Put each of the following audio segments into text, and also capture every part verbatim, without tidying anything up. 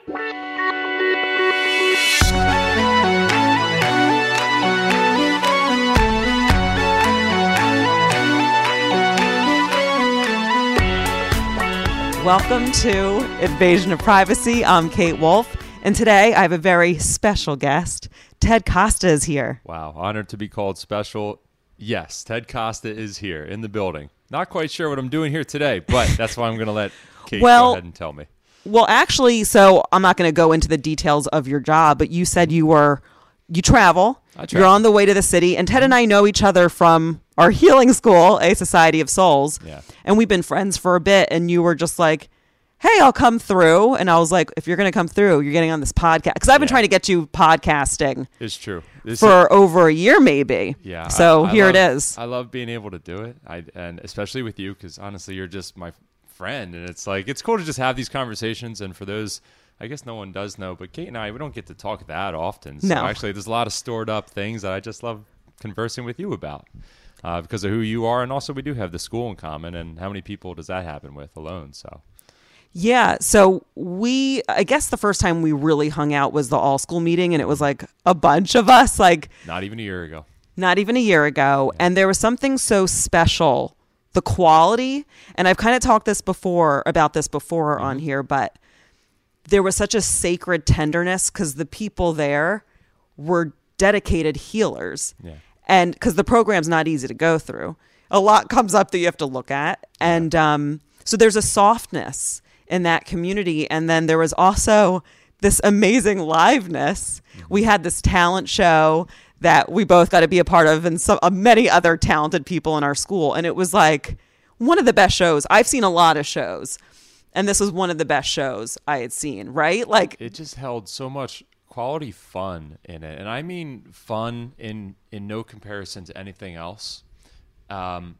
Welcome to Invasion of Privacy. I'm Kate Wolf, and today I have a very special guest. Ted Costa is here. Wow, honored to be called special. Yes, Ted Costa is here in the building. Not quite sure what I'm doing here today, but that's why I'm going to let Kate well, go ahead and tell me. Well, actually, so I'm not going to go into the details of your job, but you said you were, you travel. I travel. You're on the way to the city, and Ted and I know each other from our healing school, A Society of Souls. Yeah. And we've been friends for a bit, and you were just like, hey, I'll come through. And I was like, if you're going to come through, you're getting on this podcast. Because I've been yeah. trying to get you podcasting. It's true. This for is, over a year, maybe. Yeah. So I, I here love, it is. I love being able to do it. I and especially with you, because honestly, you're just my friend. And it's like, it's cool to just have these conversations. And for those, I guess no one does know, but Kate and I, we don't get to talk that often. So no. actually, there's a lot of stored up things that I just love conversing with you about. Uh, because of who you are, and also we do have the school in common, and how many people does that happen with alone? So, yeah. So we, I guess the first time we really hung out was the all school meeting, and it was like a bunch of us, like not even a year ago. Not even a year ago, yeah. And there was something so special, the quality, and I've kind of talked this before about this before mm-hmm. on here, but there was such a sacred tenderness because the people there were dedicated healers. Yeah. And because the program's not easy to go through. A lot comes up that you have to look at. And um, so there's a softness in that community. And then there was also this amazing liveness. Mm-hmm. We had this talent show that we both got to be a part of, and some uh, many other talented people in our school. And it was like one of the best shows. I've seen a lot of shows, and this was one of the best shows I had seen, right? Like it just held so much quality fun in it, and I mean fun in in no comparison to anything else. Um,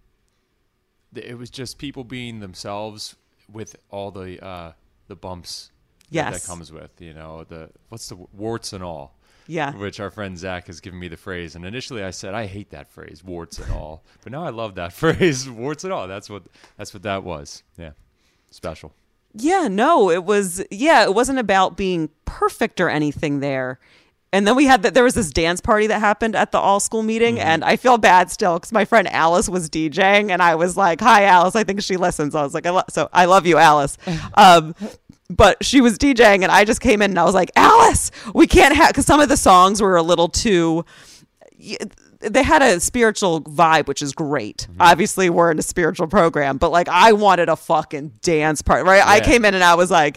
it was just people being themselves with all the uh, the bumps yes. that, that comes with, you know, the what's the warts and all. Yeah, which our friend Zach has given me the phrase, and initially I said I hate that phrase, warts and all, but now I love that phrase, warts and all. That's what that's what that was. Yeah, special. Yeah, no, it was, yeah, it wasn't about being perfect or anything there. And then we had that, there was this dance party that happened at the all school meeting. Mm-hmm. And I feel bad still because my friend Alice was DJing, and I was like, hi, Alice. I think she listens. I was like, I lo- so I love you, Alice. Um, but she was DJing, and I just came in and I was like, Alice, we can't have, because some of the songs were a little too, they had a spiritual vibe, which is great. Mm-hmm. Obviously, we're in a spiritual program, but like I wanted a fucking dance part, right? Yeah. I came in and I was like,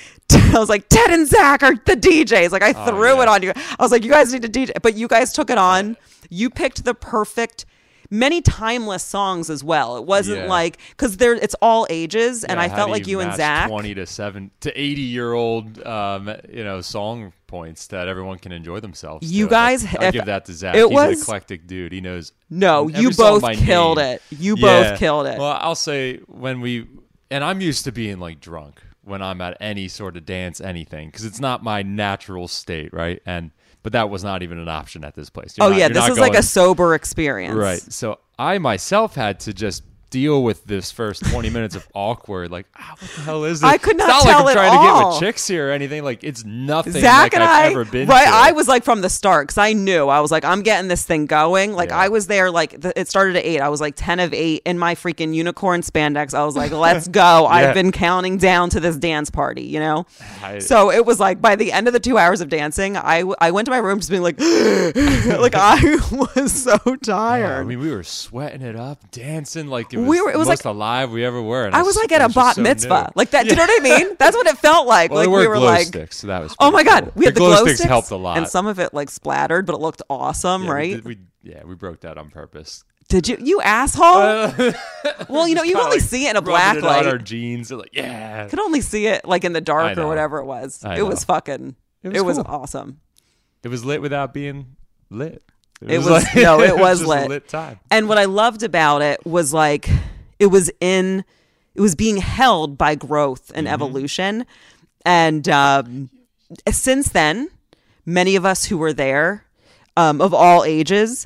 I was like, Ted and Zach are the D Js. Like I threw oh, yeah. it on you. I was like, you guys need to D J, but you guys took it on. You picked the perfect, many timeless songs as well. It wasn't yeah. like, because there it's all ages, and yeah, I felt like you, you and Zach twenty to seven to eighty year old, um, you know, song points that everyone can enjoy themselves. You to. guys, I'll give that to Zach. It He's was, an eclectic dude. He knows. No, you both killed name. it. You yeah. both killed it. Well, I'll say when we, and I'm used to being like drunk when I'm at any sort of dance, anything, because it's not my natural state, right? And but that was not even an option at this place. You're oh not, yeah, this is going, like a sober experience, right? So I myself had to just deal with this first twenty minutes of awkward, like, ah, what the hell is this? I could not it's not tell like I'm at trying all. to get with chicks here or anything. Like, it's nothing Zach like and I've I, ever been right, to. I was like from the start, because I knew. I was like, I'm getting this thing going. Like, yeah. I was there, like, the, it started at eight. I was like ten of eight in my freaking unicorn spandex. I was like, let's go. yeah. I've been counting down to this dance party, you know? I, so it was like, by the end of the two hours of dancing, I, I went to my room just being like, like, I was so tired. Yeah, I mean, we were sweating it up, dancing like it was, we were, it was most like, alive we ever were. And I was like at a bat so mitzvah. New. Like that. Do you know what I mean? That's what it felt like. Well, like there we were were glow like, sticks, so that was oh my God. cool. We had the, the glow, glow sticks, sticks helped a lot. And some of it like splattered, but it looked awesome, yeah, right? We, we, yeah, we broke that on purpose. Did you, you asshole? Uh, well, you know, you only like see it in a black it light. On our jeans, like yeah. Could only see it like in the dark or whatever it was. I it know. was fucking. It was, it was cool. awesome. It was lit without being lit. It, it was, was like, no, it was, it was lit. A lit time. And what I loved about it was like it was in, it was being held by growth and mm-hmm. evolution, and um, since then, many of us who were there, um, of all ages, mm-hmm.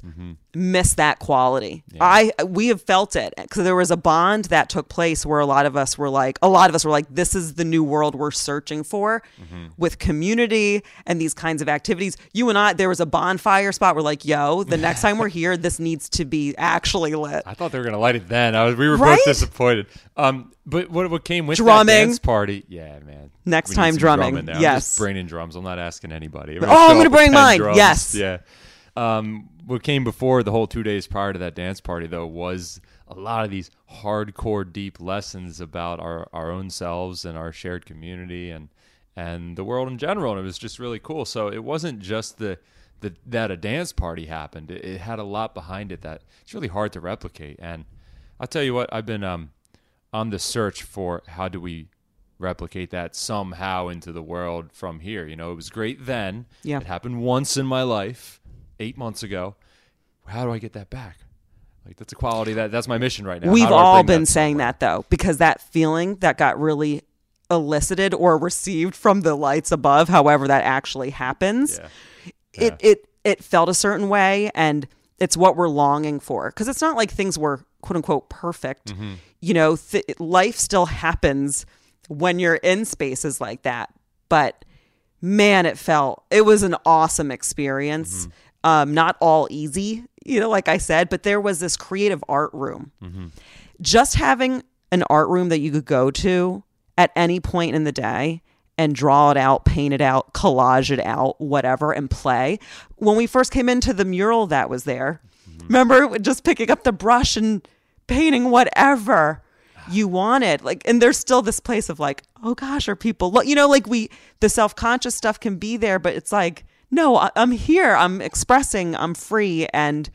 miss that quality. Yeah. I we have felt it because there was a bond that took place where a lot of us were like, a lot of us were like, this is the new world we're searching for mm-hmm. with community and these kinds of activities. You and I, there was a bonfire spot. We're like, yo, the next time we're here, this needs to be actually lit. I thought they were gonna light it then. I was, we were right? both disappointed. Um, but what what came with drumming. that dance party? Yeah, man. Next we time drumming. Drum I'm yes. just bringing drums. I'm not asking anybody. I'm oh, I'm gonna bring mine. Drums. Yes. Yeah. Um, what came before the whole two days prior to that dance party, though, was a lot of these hardcore, deep lessons about our, our own selves and our shared community and and the world in general. And it was just really cool. So it wasn't just the, the that a dance party happened. It, it had a lot behind it that it's really hard to replicate. And I'll tell you what, I've been um on the search for how do we replicate that somehow into the world from here. You know, it was great then. Yeah. It happened once in my life. Eight months ago. How do I get that back? Like that's a quality that that's my mission right now. We've all been that saying that though, because that feeling that got really elicited or received from the lights above, however that actually happens, yeah. it Yeah. it it felt a certain way, and it's what we're longing for. Because it's not like things were quote unquote perfect. Mm-hmm. You know, th- life still happens when you're in spaces like that, but man, it felt it was an awesome experience. Mm-hmm. Um, not all easy, you know, like I said, but there was this creative art room. Mm-hmm. Just having an art room that you could go to at any point in the day and draw it out, paint it out, collage it out, whatever, and play. When we first came into the mural that was there, mm-hmm. remember just picking up the brush and painting whatever you wanted. Like, and there's still this place of like, oh gosh, are people, look, you know, like we, the self-conscious stuff can be there, but it's like, no, I, I'm here. I'm expressing. I'm free. And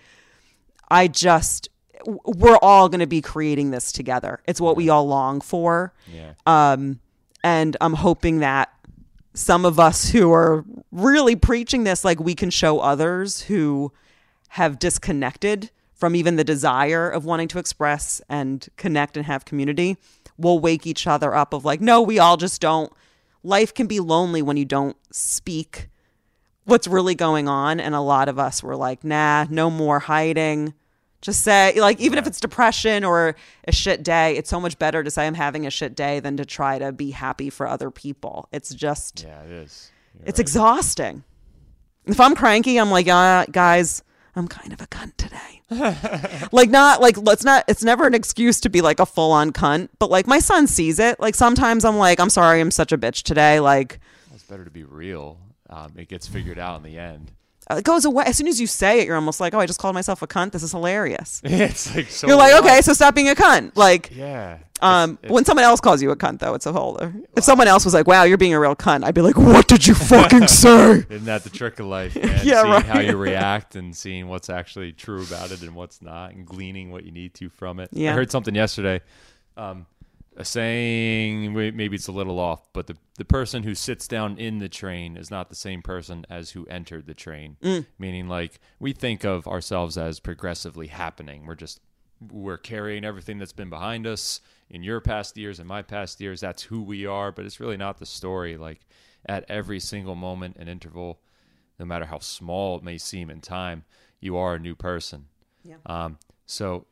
I just, we're all going to be creating this together. It's what we all long for. Yeah. Um, and I'm hoping that some of us who are really preaching this, like we can show others who have disconnected from even the desire of wanting to express and connect and have community. We'll wake each other up of like, no, we all just don't. Life can be lonely when you don't speak what's really going on. And a lot of us were like, nah, no more hiding. Just say, like, even yeah. if it's depression or a shit day, it's so much better to say I'm having a shit day than to try to be happy for other people. It's just, yeah, it is. You're it's right. exhausting. If I'm cranky, I'm like, uh, guys, I'm kind of a cunt today. Like, not like, let's not, it's never an excuse to be like a full on cunt, but like my son sees it. Like sometimes I'm like, I'm sorry, I'm such a bitch today. Like, it's better to be real. Um, it gets figured out in the end. It goes away. As soon as you say it, you're almost like, oh, I just called myself a cunt. This is hilarious. It's like so. You're like, wild. okay, so stop being a cunt. Like, yeah. Um, it's, it's, when someone else calls you a cunt, though, it's a whole. Wow. If someone else was like, wow, you're being a real cunt, I'd be like, what did you fucking say? Isn't that the trick of life, man? Yeah, seeing right. how you react and seeing what's actually true about it and what's not, and gleaning what you need to from it. Yeah. I heard something yesterday. Um, a saying, maybe it's a little off, but the, the person who sits down in the train is not the same person as who entered the train. Mm. Meaning, like, we think of ourselves as progressively happening. We're just, we're carrying everything that's been behind us in your past years and my past years. That's who we are, but it's really not the story. Like, at every single moment and interval, no matter how small it may seem in time, you are a new person. Yeah. Um, so...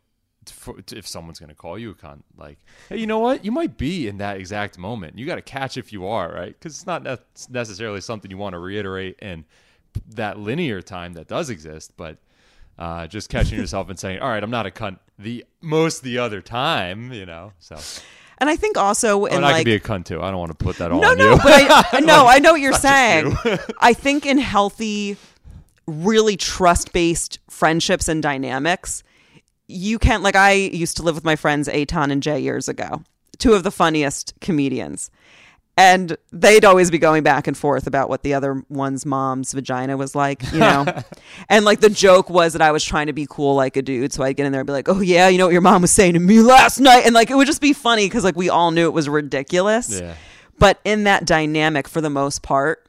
if someone's going to call you a cunt, like, hey, you know what? You might be in that exact moment. You got to catch if you are, right? Because it's not ne- necessarily something you want to reiterate in that linear time that does exist, but uh, just catching yourself and saying, all right, I'm not a cunt the most the other time, you know, so. And I think also, in oh, and like, I can be a cunt too. I don't want to put that all no, on no, you. but I, no, I know what you're Not saying. you. I think in healthy, really trust-based friendships and dynamics, you can't, like, I used to live with my friends Eitan and Jay years ago, two of the funniest comedians. And they'd always be going back and forth about what the other one's mom's vagina was like, you know? And like the joke was that I was trying to be cool like a dude. So I'd get in there and be like, oh yeah, you know what your mom was saying to me last night? And like, it would just be funny because like we all knew it was ridiculous. Yeah. But in that dynamic, for the most part,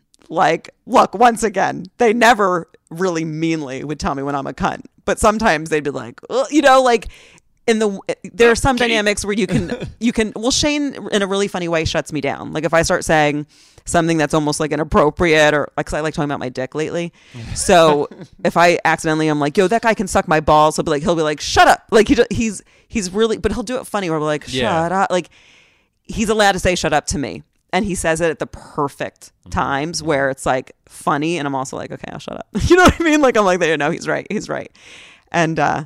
like, look, once again, they never really meanly would tell me when I'm a cunt. But sometimes they'd be like, well, you know, like in the there are some Kate. dynamics where you can you can well Shane in a really funny way shuts me down. Like if I start saying something that's almost like inappropriate or like 'cause I like talking about my dick lately. So if I accidentally I'm like, yo, that guy can suck my balls, he'll be like he'll be like, shut up. Like he he's he's really but he'll do it funny where we're like, shut Yeah. up. Like he's allowed to say shut up to me. And he says it at the perfect times where it's like funny and I'm also like, okay, I'll shut up. You know what I mean? Like I'm like, there, no, he's right. He's right. And uh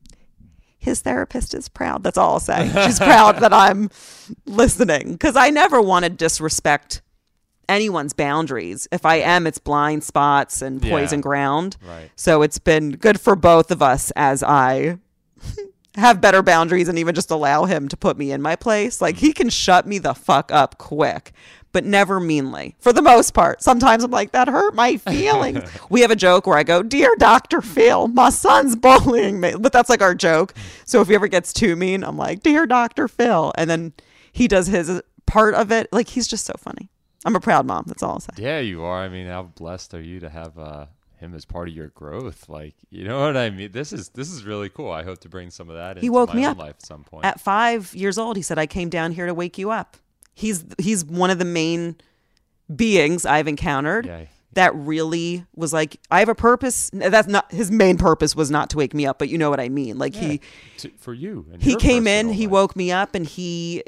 his therapist is proud. That's all I'll say. She's proud that I'm listening because I never want to disrespect anyone's boundaries. If I am, it's blind spots and poison Yeah. ground. Right. So it's been good for both of us as I have better boundaries and even just allow him to put me in my place. Like he can shut me the fuck up quick, but never meanly for the most part. Sometimes I'm like, that hurt my feelings. We have a joke where I go, dear Doctor Phil, my son's bullying me. But that's like our joke. So if he ever gets too mean, I'm like, dear Doctor Phil. And then he does his part of it. Like he's just so funny. I'm a proud mom. That's all I'll say. Yeah, you are. I mean, how blessed are you to have uh, him as part of your growth? Like, you know what I mean? This is this is really cool. I hope to bring some of that into He woke my me own up life at some point. At five years old, he said, I came down here to wake you up. He's he's one of the main beings I've encountered Yeah. that really was like, I have a purpose. That's not his main purpose was not to wake me up, but you know what I mean? Like Yeah, he to, for you. And he your came in, personal he life. woke me up and he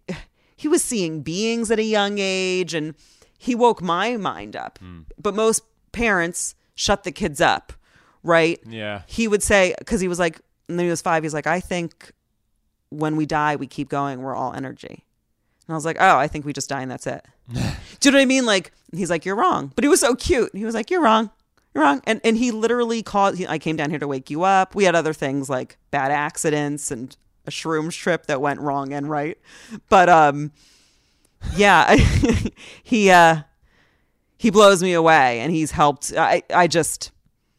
he was seeing beings at a young age and he woke my mind up. Hmm. But most parents shut the kids up, right? Yeah. He would say, because he was like, and then he was five, he's like, I think when we die, we keep going. We're all energy. And I was like, oh, I think we just die and that's it. Do you know what I mean? Like, he's like, you're wrong. But he was so cute. He was like, you're wrong. You're wrong. And and he literally called, he, I came down here to wake you up. We had other things like bad accidents and a shrooms trip that went wrong and right. But um, yeah, he uh, he blows me away and he's helped. I, I just,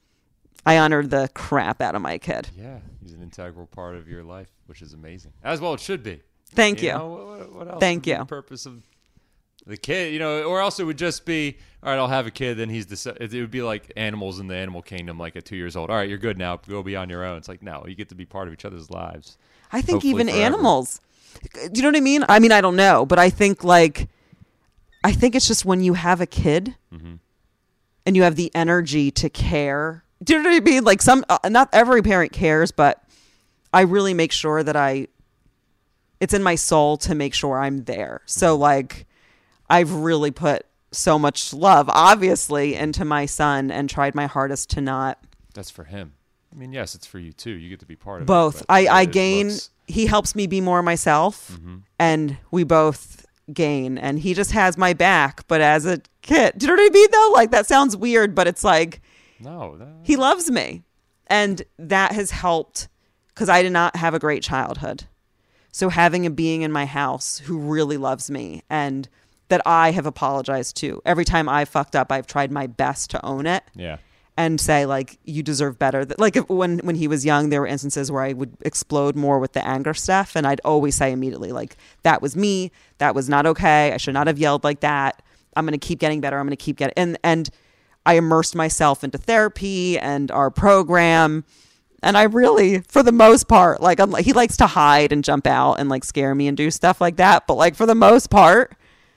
I honored the crap out of my kid. Yeah, he's an integral part of your life, which is amazing. As well it should be. Thank you. know, what, what else Thank would be you. The purpose of the kid, you know, or else it would just be, all right, I'll have a kid. Then he's the. It would be like animals in the animal kingdom, like at two years old. All right, you're good now. Go be on your own. It's like no, you get to be part of each other's lives. I think Hopefully even forever. animals. Do you know what I mean? I mean, I don't know, but I think like, I think it's just when you have a kid Mm-hmm. and you have the energy to care. Do you know what I mean? Like some, uh, not every parent cares, but I really make sure that I, it's in my soul to make sure I'm there. So like, I've really put so much love, obviously, into my son and tried my hardest to not. That's for him. I mean, yes, it's for you too. You get to be part of Both. it. but I, I it gain, looks- he helps me be more myself Mm-hmm. and we both gain and he just has my back. But as a kid, do you know what I mean though? Like that sounds weird, but it's like, no, that, he loves me. And that has helped because I did not have a great childhood. So having a being in my house who really loves me and that I have apologized to. Every time I fucked up, I've tried my best to own it. yeah. And say like you deserve better. Like if, when when he was young, there were instances where I would explode more with the anger stuff, and I'd always say immediately like that was me, that was not okay. I should not have yelled like that. I'm gonna keep getting better. I'm gonna keep getting and and I immersed myself into therapy and our program, and I really, for the most part, like I'm like he likes to hide and jump out and like scare me and do stuff like that, but like for the most part,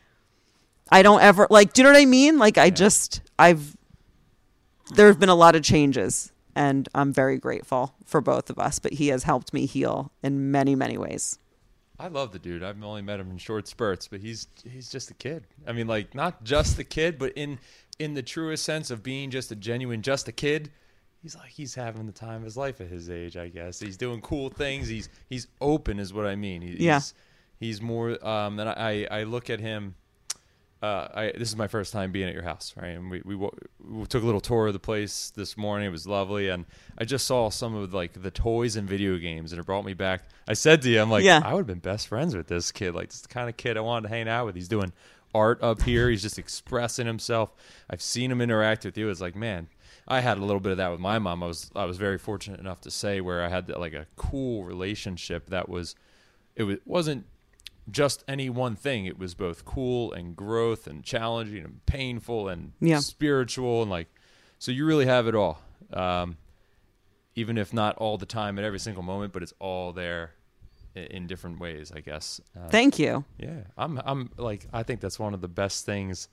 I don't ever like. Do you know what I mean? Like I just I've. There have been a lot of changes and I'm very grateful for both of us, but he has helped me heal in many, many ways. I love the dude. I've only met him in short spurts, but he's he's just a kid. I mean, like not just a kid, but in in the truest sense of being just a genuine, just a kid. He's like he's having the time of his life at his age, I guess. He's doing cool things. He's he's open, is what I mean. He, Yeah. He's, he's more. Um, and I I look at him. Uh, I, this is my first time being at your house, right? And we, we we took a little tour of the place this morning. It was lovely, and I just saw some of like the toys and video games, and it brought me back. I said to you, I'm like, Yeah. I would have been best friends with this kid. Like, this is the kind of kid I wanted to hang out with. He's doing art up here. He's just expressing himself. I've seen him interact with you. It's like, man, I had a little bit of that with my mom. I was I was very fortunate enough to say where I had like a cool relationship that was, it was, wasn't just any one thing. It was both cool and growth and challenging and painful and Yeah. spiritual and like, so you really have it all. Um, even if not all the time at every single moment, but it's all there in, in different ways, I guess. Uh, Thank you. Yeah, I'm. I'm like. I think that's one of the best things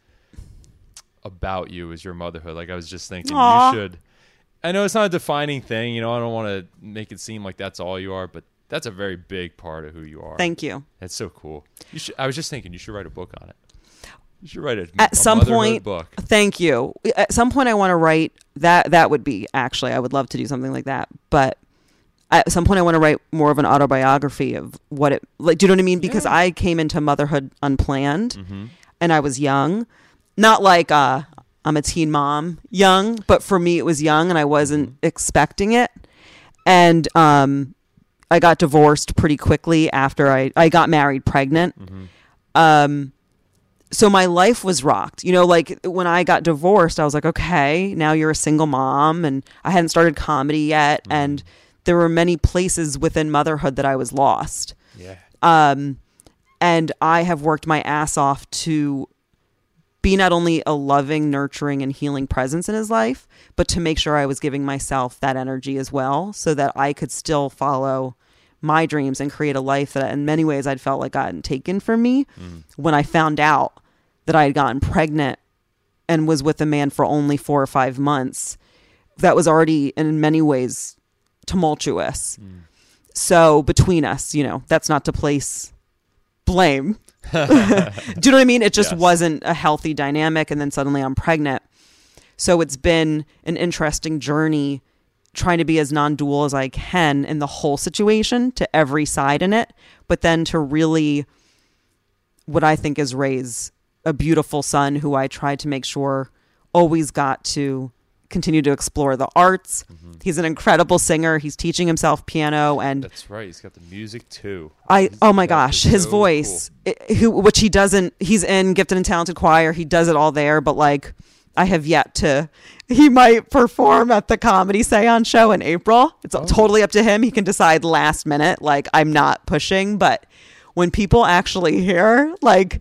about you is your motherhood. Like I was just thinking, Aww. you should. I know it's not a defining thing. You know, I don't want to make it seem like that's all you are, but that's a very big part of who you are. Thank you. It's so cool. You should. I was just thinking, you should write a book on it. You should write a, At a some motherhood point. book. Thank you. At some point, I want to write that. That would be actually. I would love to do something like that, but. At some point, I want to write more of an autobiography of what it like. Do you know what I mean? Because Yeah. I came into motherhood unplanned, Mm-hmm. and I was young, not like uh, I'm a teen mom young, but for me it was young, and I wasn't Mm-hmm. expecting it. And um, I got divorced pretty quickly after I I got married, pregnant. Mm-hmm. Um, so my life was rocked. You know, like when I got divorced, I was like, okay, now you're a single mom, and I hadn't started comedy yet, Mm-hmm. and there were many places within motherhood that I was lost. Yeah. Um, and I have worked my ass off to be not only a loving, nurturing, and healing presence in his life, but to make sure I was giving myself that energy as well so that I could still follow my dreams and create a life that in many ways I'd felt like gotten taken from me Mm. when I found out that I had gotten pregnant and was with a man for only four or five months. That was already in many ways tumultuous. Mm. So between us, you know, that's not to place blame. Do you know what I mean? It just Yes. wasn't a healthy dynamic. And then suddenly I'm pregnant. So it's been an interesting journey trying to be as non-dual as I can in the whole situation to every side in it. But then to really, what I think is raise a beautiful son who I tried to make sure always got to continue to explore the arts. Mm-hmm. He's an incredible singer. He's teaching himself piano, and That's right. He's got the music too. I oh my That gosh, is his so voice, it, who which he doesn't. He's in Gifted and Talented Choir. He does it all there, but like I have yet to. He might perform at the Comedy Seance show in April. It's Oh. totally up to him. He can decide last minute. Like I'm not pushing, but when people actually hear, like.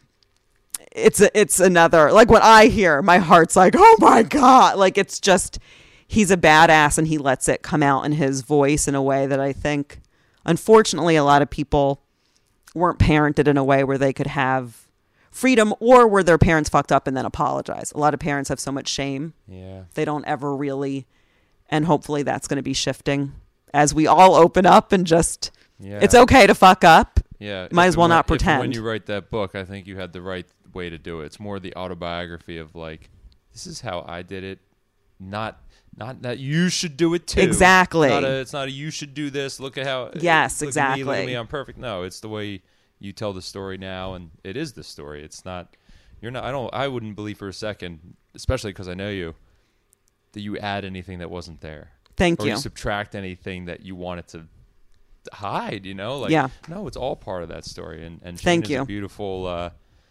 It's a, it's another, like when I hear, my heart's like, oh my God. Like it's just, he's a badass and he lets it come out in his voice in a way that I think, unfortunately, a lot of people weren't parented in a way where they could have freedom or where their parents fucked up and then apologize. A lot of parents have so much shame. Yeah. They don't ever really, and hopefully that's going to be shifting as we all open up and just, Yeah. it's okay to fuck up. Yeah. Might If as well and not when- if and When pretend. you write that book, I think you had the right way to do it. It's more the autobiography of like, this is how I did it. Not not that you should do it too. Exactly. Not a, it's not a you should do this. Look at how. Yes, look At me, look at exactly. me, I'm perfect. No, it's the way you tell the story now, and it is the story. It's not. You're not. I don't. I wouldn't believe for a second, especially because I know you, that you add anything that wasn't there. Thank or you. you subtract anything that you wanted to hide, you know? Like, Yeah. no, it's all part of that story. And, and Thank Shane is you. a beautiful uh,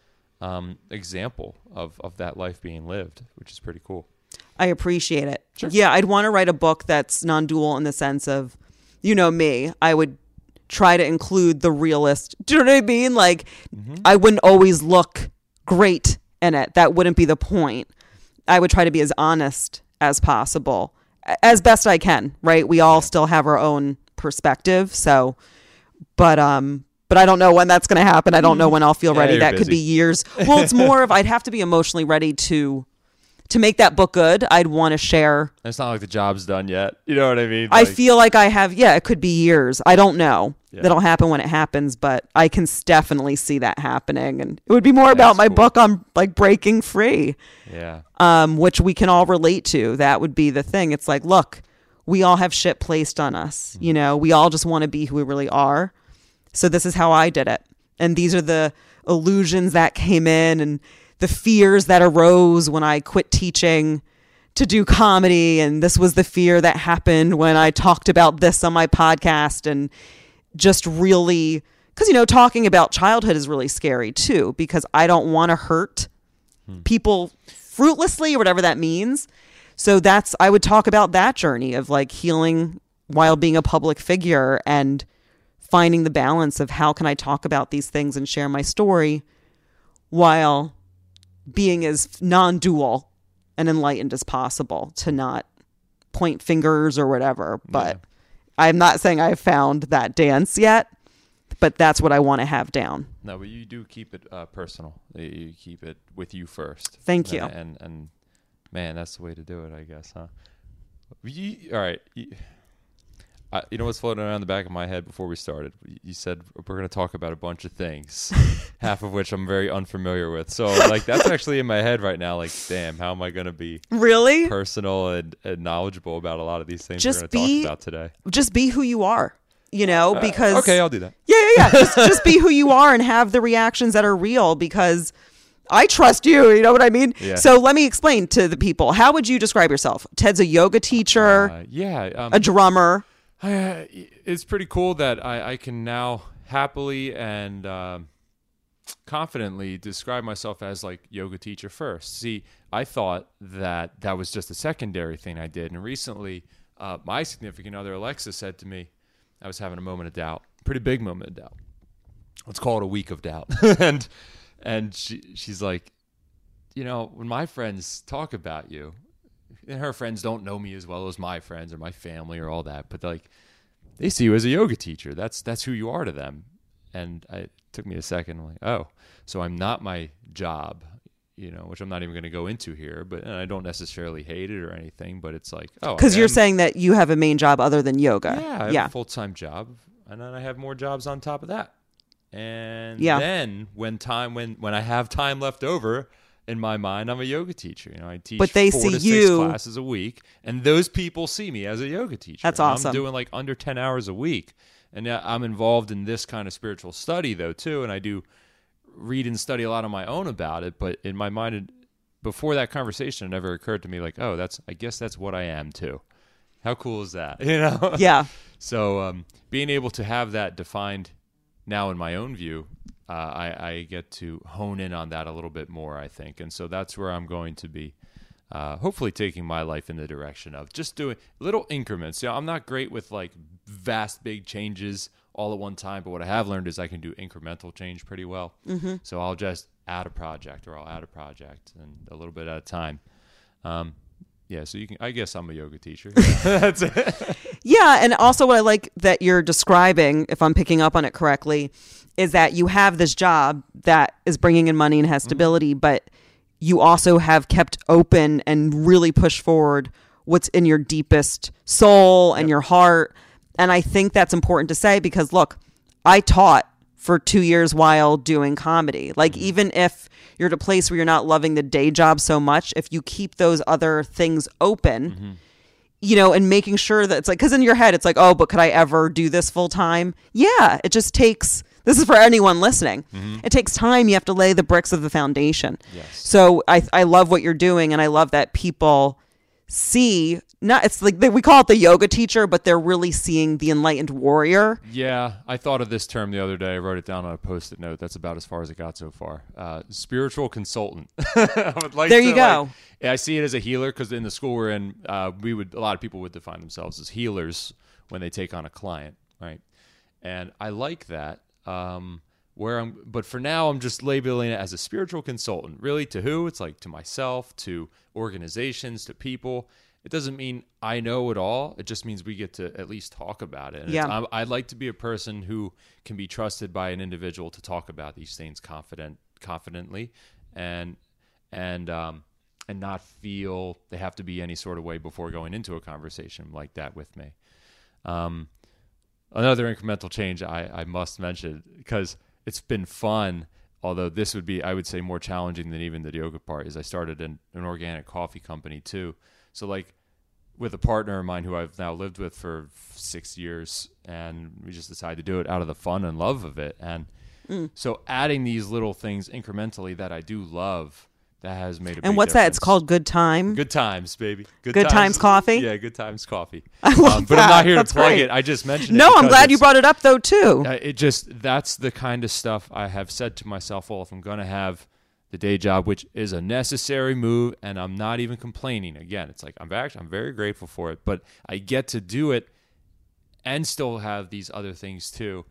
um, example of, of that life being lived, which is pretty cool. I appreciate it. Sure. Yeah, I'd want to write a book that's non-dual in the sense of, you know me, I would try to include the realist. Do you know what I mean? Like, Mm-hmm. I wouldn't always look great in it. That wouldn't be the point. I would try to be as honest as possible, a- as best I can, right? We all still have our own perspective. So, but, um, but I don't know when that's going to happen. I don't know when I'll feel Yeah, ready. you're That could busy. be years. Well, it's more of, I'd have to be emotionally ready to, to make that book good. I'd want to share. It's not like the job's done yet. You know what I mean? I Like, feel like I have, yeah, it could be years. I don't know. Yeah. That'll happen when it happens, but I can s- definitely see that happening. And it would be more about That's my cool. book on like breaking free, Yeah. um, which we can all relate to. That would be the thing. It's like, look, we all have shit placed on us. Mm-hmm. You know, we all just want to be who we really are. So this is how I did it. And these are the illusions that came in and the fears that arose when I quit teaching to do comedy. And this was the fear that happened when I talked about this on my podcast, and just really, because, you know, talking about childhood is really scary too, because I don't want to hurt people fruitlessly or whatever that means. So that's, I would talk about that journey of like healing while being a public figure and finding the balance of how can I talk about these things and share my story while being as non-dual and enlightened as possible to not point fingers or whatever. But yeah. I'm not saying I've found that dance yet, but that's what I want to have down. No, but you do keep it uh, personal. You keep it with you first. Thank you. And, and, and man, that's the way to do it, I guess, huh? You, all right. You, I, you know what's floating around the back of my head before we started? You said we're going to talk about a bunch of things, half of which I'm very unfamiliar with. So, like, that's actually in my head right now. Like, damn, how am I going to be really personal and, and knowledgeable about a lot of these things just we're going to be, talk about today? Just be who you are, you know, because... Uh, okay, I'll do that. Yeah, yeah, yeah. just, just be who you are and have the reactions that are real, because I trust you. You know what I mean? Yeah. So let me explain to the people. How would you describe yourself? Ted's a yoga teacher, uh, yeah, um, a drummer. Uh, it's pretty cool that I, I can now happily and um, confidently describe myself as like yoga teacher first. See, I thought that that was just a secondary thing I did. And recently, uh, my significant other, Alexa, said to me, I was having a moment of doubt, pretty big moment of doubt. Let's call it a week of doubt. and and she she's like, you know, when my friends talk about you, and her friends don't know me as well as my friends or my family or all that, but like they see you as a yoga teacher. That's that's who you are to them. And I, it took me a second. I'm like, oh, so I'm not my job, you know, which I'm not even going to go into here. But and I don't necessarily hate it or anything. But it's like, oh, because you're saying that you have a main job other than yoga. Yeah, I have yeah. a full time job, and then I have more jobs on top of that. And yeah. then when time when when I have time left over. In my mind, I'm a yoga teacher. You know, I teach but they four see to six you, classes a week, and those people see me as a yoga teacher. That's and awesome. I'm doing like under ten hours a week, and I'm involved in this kind of spiritual study though too, and I do read and study a lot on my own about it. But in my mind, it, before that conversation, it never occurred to me like, oh, that's I guess that's what I am too. How cool is that? You know? Yeah. So um, being able to have that defined now in my own view. Uh, I, I get to hone in on that a little bit more, I think. And so that's where I'm going to be uh, hopefully taking my life in the direction of just doing little increments. You know, I'm not great with like vast, big changes all at one time, but what I have learned is I can do incremental change pretty well. Mm-hmm. So I'll just add a project or I'll add a project and a little bit at a time. Um, yeah, so you can. I guess I'm a yoga teacher. That's it. Yeah, and also what I like that you're describing, if I'm picking up on it correctly, is that you have this job that is bringing in money and has stability, mm-hmm. but you also have kept open and really pushed forward what's in your deepest soul and yep. your heart. And I think that's important to say because, look, I taught for two years while doing comedy. Like, mm-hmm. even if you're at a place where you're not loving the day job so much, if you keep those other things open, mm-hmm. you know, and making sure that it's like, because in your head, it's like, oh, but could I ever do this full time? Yeah, it just takes... This is for anyone listening. Mm-hmm. It takes time. You have to lay the bricks of the foundation. Yes. So I I love what you're doing, and I love that people see, not it's like they, we call it the yoga teacher, but they're really seeing the enlightened warrior. Yeah, I thought of this term the other day. I wrote it down on a Post-it note. That's about as far as it got so far. Uh, spiritual consultant. I would like there to, you go. Like, yeah, I see it as a healer because in the school we're in, uh, we would a lot of people would define themselves as healers when they take on a client, right? And I like that. Um, where I'm, but for now, I'm just labeling it as a spiritual consultant. Really, to who? It's like to myself, to organizations, to people. It doesn't mean I know it all. It just means we get to at least talk about it. And yeah. it's, I'd like to be a person who can be trusted by an individual to talk about these things confident, confidently, and and um, and not feel they have to be any sort of way before going into a conversation like that with me. Um. Another incremental change I, I must mention because it's been fun, although this would be, I would say, more challenging than even the yoga part, is I started an, an organic coffee company too. So like with a partner of mine who I've now lived with for six years and we just decided to do it out of the fun and love of it. And mm. so adding these little things incrementally that I do love, that has made a big And what's difference. that? It's called Good Time? Good Times, baby. Good, Good times. times Coffee? Yeah, Good Times Coffee. I love um, but that. I'm not here that's to plug great. it. I just mentioned no, it. No, I'm glad you brought it up, though, too. Uh, it just, that's the kind of stuff I have said to myself, well, if I'm going to have the day job, which is a necessary move, and I'm not even complaining. Again, it's like, I'm actually, I'm very grateful for it, but I get to do it and still have these other things, too,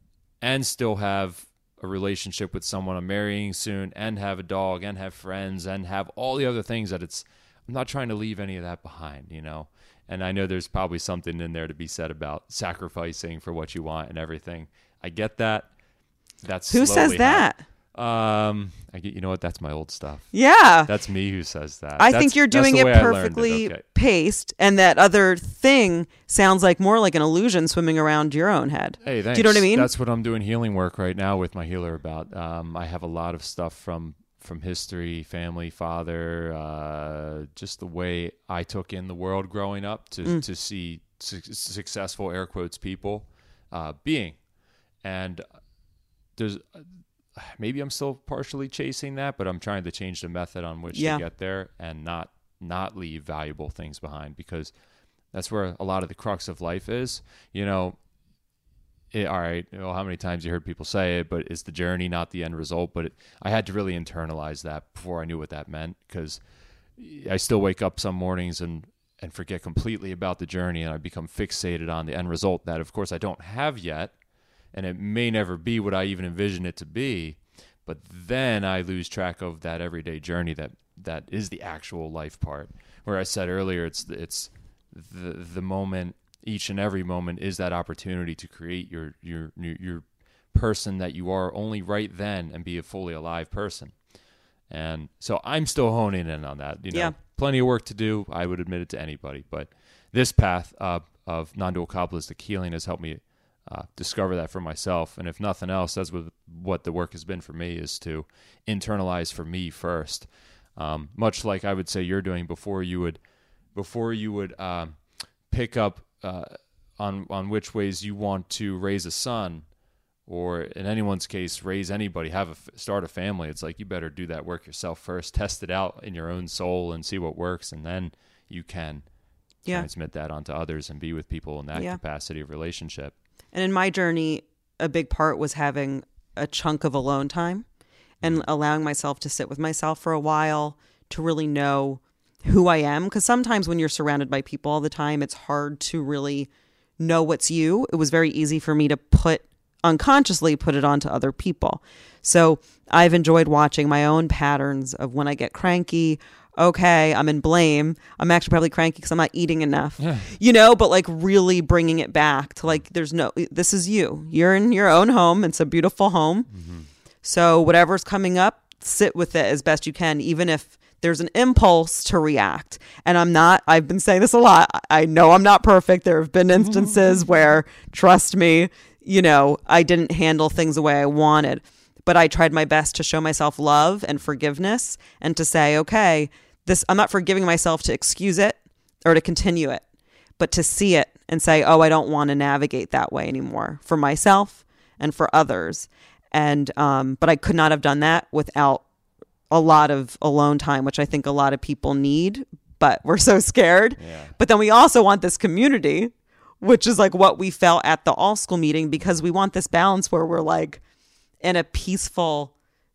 and still have a relationship with someone I'm marrying soon, and have a dog, and have friends, and have all the other things that it's, I'm not trying to leave any of that behind, you know? And I know there's probably something in there to be said about sacrificing for what you want and everything. I get that. That's Who says that? Happened. Um, I get, you know what? That's my old stuff. Yeah. That's me who says that. I that's, think you're doing it perfectly it. Okay. paced, and that other thing sounds like more like an illusion swimming around your own head. Hey, thanks. Do you know what I mean? That's what I'm doing healing work right now with my healer about. Um, I have a lot of stuff from from history, family, father, uh, just the way I took in the world growing up to mm. to see su- successful air quotes people uh, being, and there's. Maybe I'm still partially chasing that, but I'm trying to change the method on which yeah. to get there and not not leave valuable things behind, because that's where a lot of the crux of life is. You know, it, all right, well, how many times you heard people say it, but it's the journey, not the end result. But it, I had to really internalize that before I knew what that meant, because I still wake up some mornings and, and forget completely about the journey, and I become fixated on the end result that, of course, I don't have yet. And it may never be what I even envision it to be, but then I lose track of that everyday journey that, that is the actual life part. Where I said earlier, it's it's the the moment, each and every moment is that opportunity to create your your your person that you are only right then and be a fully alive person. And so I'm still honing in on that. You know, yeah. Plenty of work to do. I would admit it to anybody, but this path uh, of non-dual Kabbalistic healing has helped me Uh, discover that for myself. And if nothing else, that's what, what the work has been for me, is to internalize for me first. Um, much like I would say you're doing before you would, before you would um, pick up uh, on on which ways you want to raise a son, or in anyone's case, raise anybody, have a start a family. It's like you better do that work yourself first, test it out in your own soul and see what works, and then you can yeah. transmit that onto others and be with people in that yeah. capacity of relationship. And in my journey, a big part was having a chunk of alone time and allowing myself to sit with myself for a while to really know who I am. Because sometimes when you're surrounded by people all the time, it's hard to really know what's you. It was very easy for me to put, unconsciously put it onto other people. So I've enjoyed watching my own patterns of when I get cranky. Okay, I'm in blame. I'm actually probably cranky because I'm not eating enough, yeah. you know, but like really bringing it back to like, there's no, this is you. You're in your own home. It's a beautiful home. Mm-hmm. So whatever's coming up, sit with it as best you can, even if there's an impulse to react. And I'm not, I've been saying this a lot. I know I'm not perfect. There have been instances where, trust me, you know, I didn't handle things the way I wanted, but I tried my best to show myself love and forgiveness and to say, okay, this, I'm not forgiving myself to excuse it or to continue it, but to see it and say, oh, I don't want to navigate that way anymore for myself and for others. And, um, but I could not have done that without a lot of alone time, which I think a lot of people need, but we're so scared. Yeah. But then we also want this community, which is like what we felt at the all school meeting, because we want this balance where we're like in a peaceful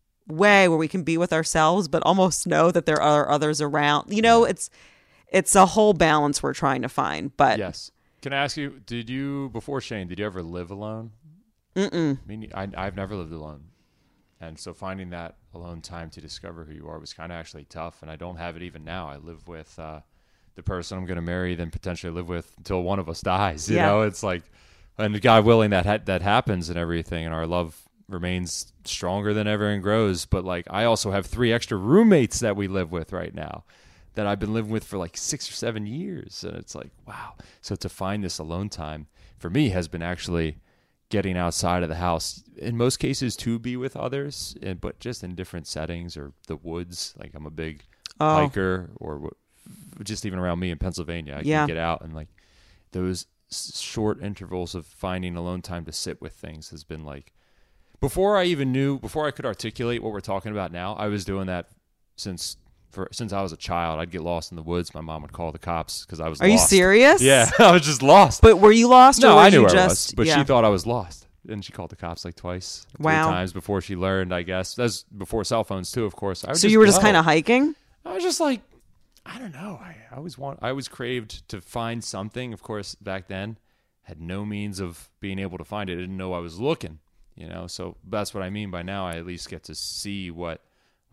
way where we can be with ourselves, but almost know that there are others around. You know, it's it's a whole balance we're trying to find. But yes, can I ask you? Did you before Shane? Did you ever live alone? Mm-mm. I mean, I, I've never lived alone, and so finding that alone time to discover who you are was kind of actually tough. And I don't have it even now. I live with uh, the person I'm going to marry, then potentially live with until one of us dies. You yeah. know, it's like, and God willing that ha- that happens and everything, and our love remains stronger than ever and grows. But like, I also have three extra roommates that we live with right now that I've been living with for like six or seven years. And it's like, wow. So to find this alone time for me has been actually getting outside of the house, in most cases to be with others, and, but just in different settings, or the woods. Like I'm a big oh. hiker, or just even around me in Pennsylvania, I yeah. can get out, and like those short intervals of finding alone time to sit with things has been like, Before I even knew, before I could articulate what we're talking about now, I was doing that since for since I was a child. I'd get lost in the woods. My mom would call the cops because I was Are lost. you serious? Yeah, I was just lost. But were you lost? No, or were I knew you where just, I was, but yeah. she thought I was lost. And she called the cops like twice, three wow. times before she learned, I guess. That's before cell phones too, of course. I would so you were just go. kind of hiking? I was just like, I don't know. I, I always want, I always craved to find something. Of course, back then, had no means of being able to find it. I didn't know I was looking. You know, so that's what I mean by now. I at least get to see what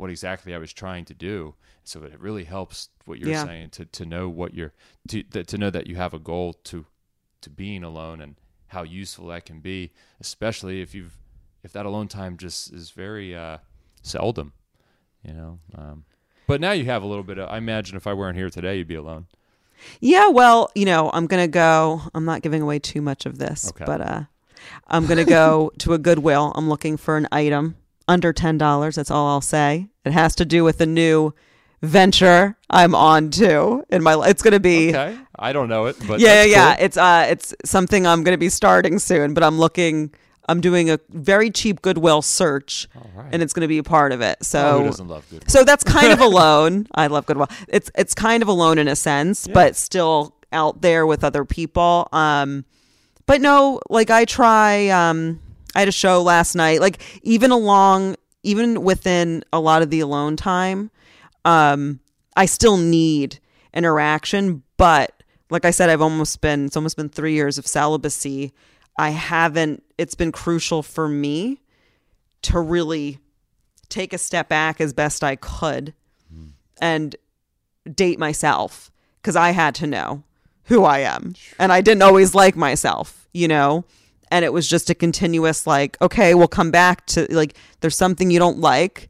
what exactly I was trying to do. So it really helps what you're Yeah. saying to, to know what you're to that, to know that you have a goal to to being alone and how useful that can be, especially if you've if that alone time just is very uh, seldom, you know. Um, but now you have a little bit of. I imagine if I weren't here today, you'd be alone. Yeah, well, you know, I'm going to go, I'm not giving away too much of this, Okay. but uh, I'm going to go to a Goodwill. I'm looking for an item under ten dollars. That's all I'll say. It has to do with the new venture I'm on to in my life. It's going to be. Okay, I don't know it, but yeah, yeah, that's yeah. cool. It's, uh, it's something I'm going to be starting soon, but I'm looking, I'm doing a very cheap Goodwill search, All right. and it's going to be a part of it. Oh, So who doesn't love Goodwill? so that's kind of alone. I love Goodwill. It's it's kind of alone in a sense, Yeah. but still out there with other people. Um, but no, like I try. Um, I had a show last night. Like even along, even within a lot of the alone time, um, I still need interaction. But like I said, I've almost been. It's almost been three years of celibacy. I haven't. It's been crucial for me to really take a step back as best I could and date myself, because I had to know who I am, and I didn't always like myself, you know, and it was just a continuous like, okay, we'll come back to like, there's something you don't like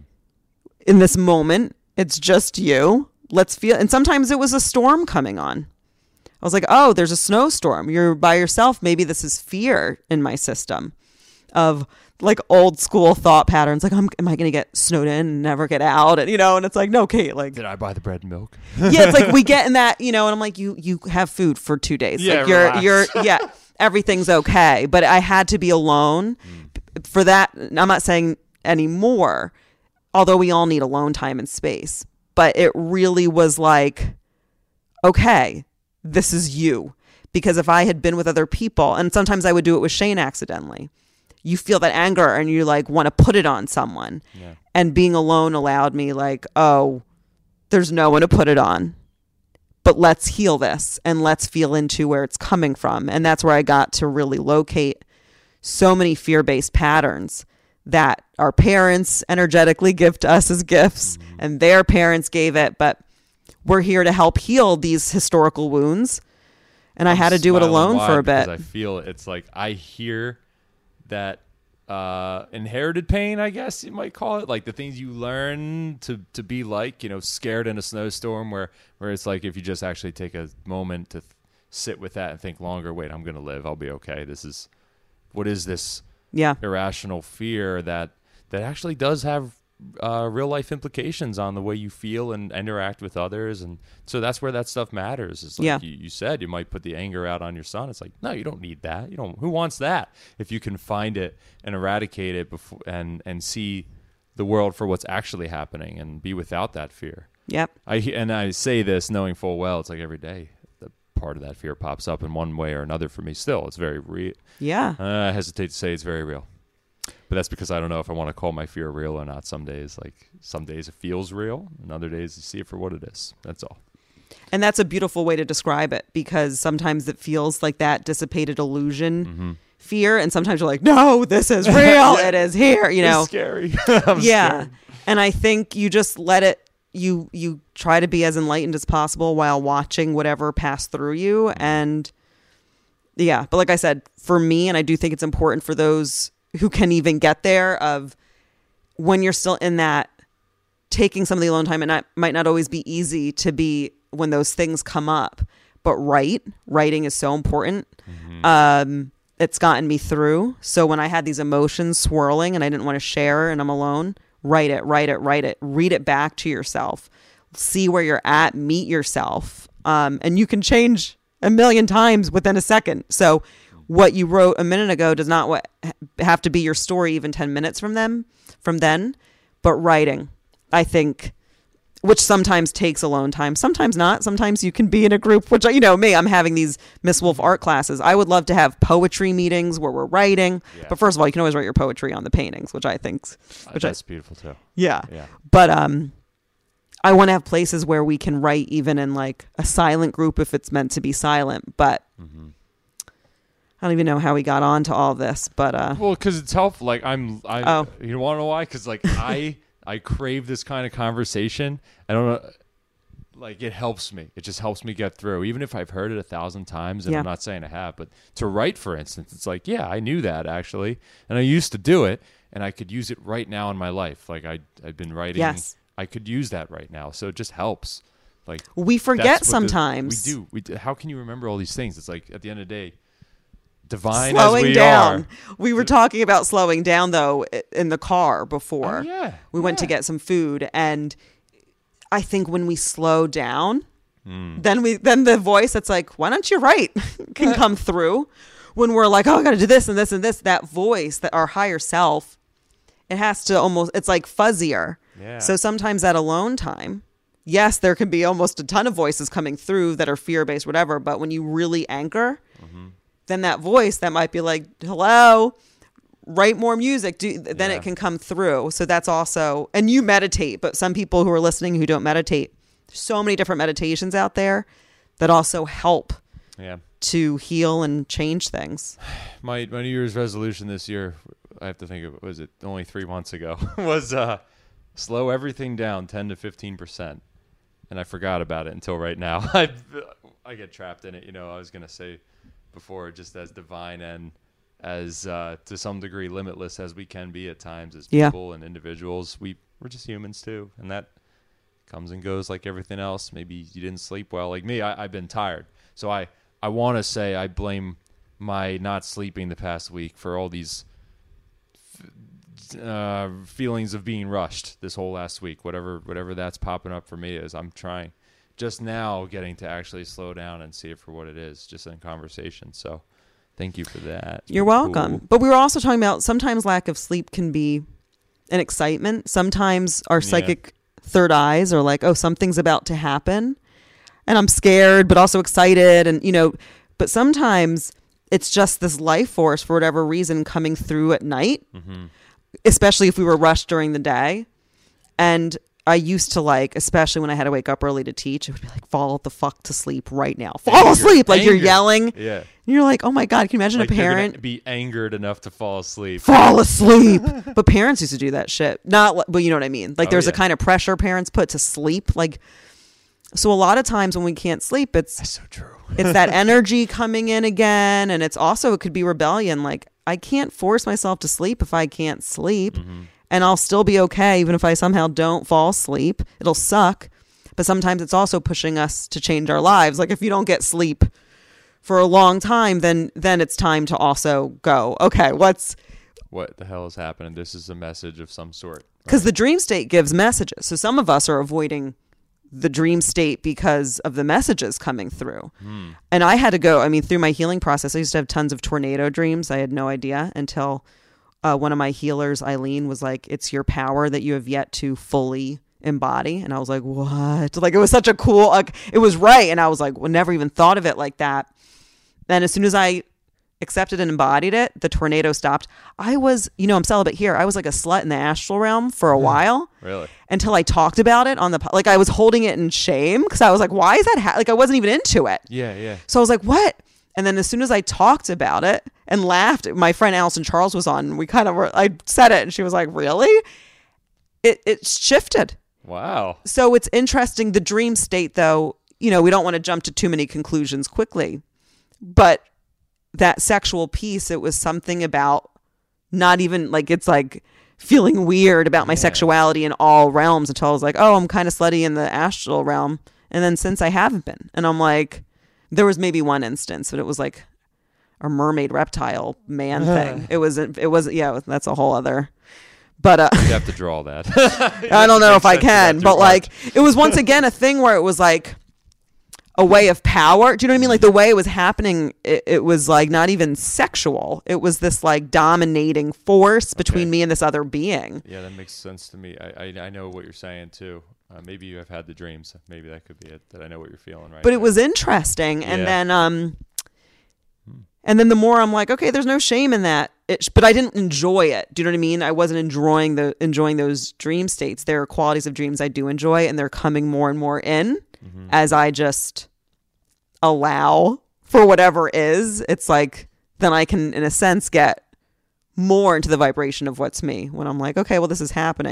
in this moment. It's just you. Let's feel. And sometimes it was a storm coming on. I was like, oh, there's a snowstorm. You're by yourself. Maybe this is fear in my system of like old school thought patterns. Like, I'm, am I going to get snowed in and never get out? And, you know, and it's like, no, Kate, like, Did I buy the bread and milk? yeah, it's like we get in that, you know, and I'm like, you, you have food for two days. Yeah, like you're, relax. you're, yeah, everything's okay. But I had to be alone for that. I'm not saying anymore, although we all need alone time and space, but it really was like, okay, this is you. Because if I had been with other people, and sometimes I would do it with Shane accidentally, you feel that anger and you like want to put it on someone. Yeah. And being alone allowed me like, oh, there's no one to put it on. But let's heal this and let's feel into where it's coming from. And that's where I got to really locate so many fear-based patterns that our parents energetically give to us as gifts, mm-hmm. and their parents gave it. But we're here to help heal these historical wounds. And I I'm had to do it smiling alone wide for a bit. because I feel it's like I hear that uh, inherited pain, I guess you might call it, like the things you learn to, to be like, you know, scared in a snowstorm, where, where it's like if you just actually take a moment to th- sit with that and think longer, wait, I'm going to live, I'll be okay. This is, what is this Yeah. irrational fear that that actually does have uh, real life implications on the way you feel and interact with others, and so that's where that stuff matters. It's like Yeah. you, you said, you might put the anger out on your son. It's like, no, you don't need that. You don't. Who wants that? If you can find it and eradicate it before and and see the world for what's actually happening and be without that fear. Yep. I and I say this knowing full well it's like every day the part of that fear pops up in one way or another for me. Still, it's very real. Yeah. Uh, I hesitate to say it's very real. But that's because I don't know if I want to call my fear real or not. Some days, like some days it feels real, and other days you see it for what it is. That's all. And that's a beautiful way to describe it, because sometimes it feels like that dissipated illusion Mm-hmm. fear. And sometimes you're like, no, this is real. Yeah. It is here, you know? It's scary. I'm yeah. scared. And I think you just let it, you, you try to be as enlightened as possible while watching whatever pass through you. And yeah, but like I said, for me, and I do think it's important for those who can even get there, of when you're still in that, taking some of the alone time, and not might not always be easy to be when those things come up, but write writing is so important. Mm-hmm. Um, it's gotten me through. So when I had these emotions swirling and I didn't want to share and I'm alone, write it, write it, write it, read it back to yourself, see where you're at, meet yourself. Um, and you can change a million times within a second. So what you wrote a minute ago does not what have to be your story even ten minutes from them, from then, but writing, I think, which sometimes takes alone time, sometimes not. Sometimes you can be in a group, which, you know, me, I'm having these Miss Wolf art classes. I would love to have poetry meetings where we're writing. Yeah. But first of all, you can always write your poetry on the paintings, which I think, which That's I, beautiful too. yeah. Yeah. But um, I want to have places where we can write even in like a silent group if it's meant to be silent. But Mm-hmm. I don't even know how we got on to all this, but uh, Well, because it's helpful. Like I'm, I, Oh. you want to know why? Because like I, I crave this kind of conversation. I don't know. Like, it helps me. It just helps me get through. Even if I've heard it a thousand times, and Yeah. I'm not saying I have, but to write, for instance, it's like, yeah, I knew that actually. And I used to do it, and I could use it right now in my life. Like, I, I've been writing. Yes. I could use that right now. So it just helps. Like, We forget that's what the- sometimes. we do. We do. How can you remember all these things? It's like, at the end of the day, divine Slowing as we down. are. We were talking about slowing down though i- in the car before. Oh, yeah. We went to Yeah. get some food, and I think when we slow down, Mm. then we then the voice that's like, why don't you write, can come through. When we're like, oh, I got to do this and this and this, that voice, that our higher self, it has to almost, it's like fuzzier. Yeah. So sometimes at alone time, yes, there can be almost a ton of voices coming through that are fear-based, whatever. But when you really anchor, Mm-hmm. then that voice that might be like, hello, write more music, do, then Yeah. it can come through. So that's also, and you meditate, but some people who are listening who don't meditate, there's so many different meditations out there that also help Yeah. to heal and change things. My my New Year's resolution this year, I have to think of, was it only three months ago, was uh, slow everything down ten to fifteen percent. And I forgot about it until right now. I I get trapped in it. You know, I was going to say before, just as divine and as uh, to some degree limitless as we can be at times as Yeah. people and individuals, we, we're just humans too. And that comes and goes like everything else. Maybe you didn't sleep well. Like me, I, I've been tired. So I, I want to say I blame my not sleeping the past week for all these uh, feelings of being rushed this whole last week. Whatever whatever that's popping up for me is, I'm trying just now getting to actually slow down and see it for what it is, just in conversation. So thank you for that. It's You're been welcome. cool. But we were also talking about sometimes lack of sleep can be an excitement. Sometimes our Yeah. psychic third eyes are like, oh, something's about to happen. And I'm scared, but also excited. And, you know, but sometimes it's just this life force for whatever reason coming through at night, Mhm. especially if we were rushed during the day. And I used to like, especially when I had to wake up early to teach, it would be like, fall the fuck to sleep right now. Fall Anger. asleep. Like you're Anger. yelling. Yeah. And you're like, oh my God, can you imagine Like a you're gonna parent? be angered enough to fall asleep. Fall asleep. But parents used to do that shit. Not, li- but you know what I mean? Like Oh, there's a yeah. kind of pressure parents put to sleep. Like, so a lot of times when we can't sleep, it's, That's so true. it's that energy coming in again. And it's also, it could be rebellion. Like I can't force myself to sleep if I can't sleep. Mm-hmm. And I'll still be okay even if I somehow don't fall asleep. It'll suck. But sometimes it's also pushing us to change our lives. Like if you don't get sleep for a long time, then then it's time to also go, okay, what's, What the hell is happening? This is a message of some sort. because the dream state gives messages. So some of us are avoiding the dream state because of the messages coming through. Hmm. And I had to go, I mean, through my healing process, I used to have tons of tornado dreams. I had no idea until uh, one of my healers, Eileen, was like, it's your power that you have yet to fully embody. And I was like, what? Like, it was such a cool, like, it was right. And I was like, well, never even thought of it like that. Then as soon as I accepted and embodied it, the tornado stopped. I was, you know, I'm celibate here. I was like a slut in the astral realm for a while. Really? Until I talked about it on the, po- like I was holding it in shame because I was like, why is that? Ha-? Like I wasn't even into it. Yeah, yeah. So I was like, what? And then as soon as I talked about it and laughed, my friend Allison Charles was on. And we kind of were, I said it and she was like, really? It, it shifted. Wow. So it's interesting. The dream state, though, you know, we don't want to jump to too many conclusions quickly. But that sexual piece, it was something about not even like, it's like feeling weird about my Yeah. sexuality in all realms until I was like, oh, I'm kind of slutty in the astral realm. And then since I haven't been, and I'm like, there was maybe one instance, but it was like a mermaid reptile man thing. It wasn't, it wasn't, yeah, that's a whole other, but, uh, You have to draw that. I don't know if I Makes sense can, about but too like much. it was once again a thing where it was like a way of power. Do you know what I mean? Like the way it was happening, it, it was like not even sexual. It was this like dominating force between Okay. me and this other being. Yeah, that makes sense to me. I I, I know what you're saying too. Uh, maybe you have had the dreams. Maybe that could be it. That I know what you're feeling right. But it now. was interesting. And Yeah. then um and then the more I'm like, okay, there's no shame in that. It, but I didn't enjoy it. Do you know what I mean? I wasn't enjoying the enjoying those dream states. There are qualities of dreams I do enjoy, and they're coming more and more in Mhm. as I just allow for whatever is. It's like then I can, in a sense, get more into the vibration of what's me when I'm like, okay, well, this is happening.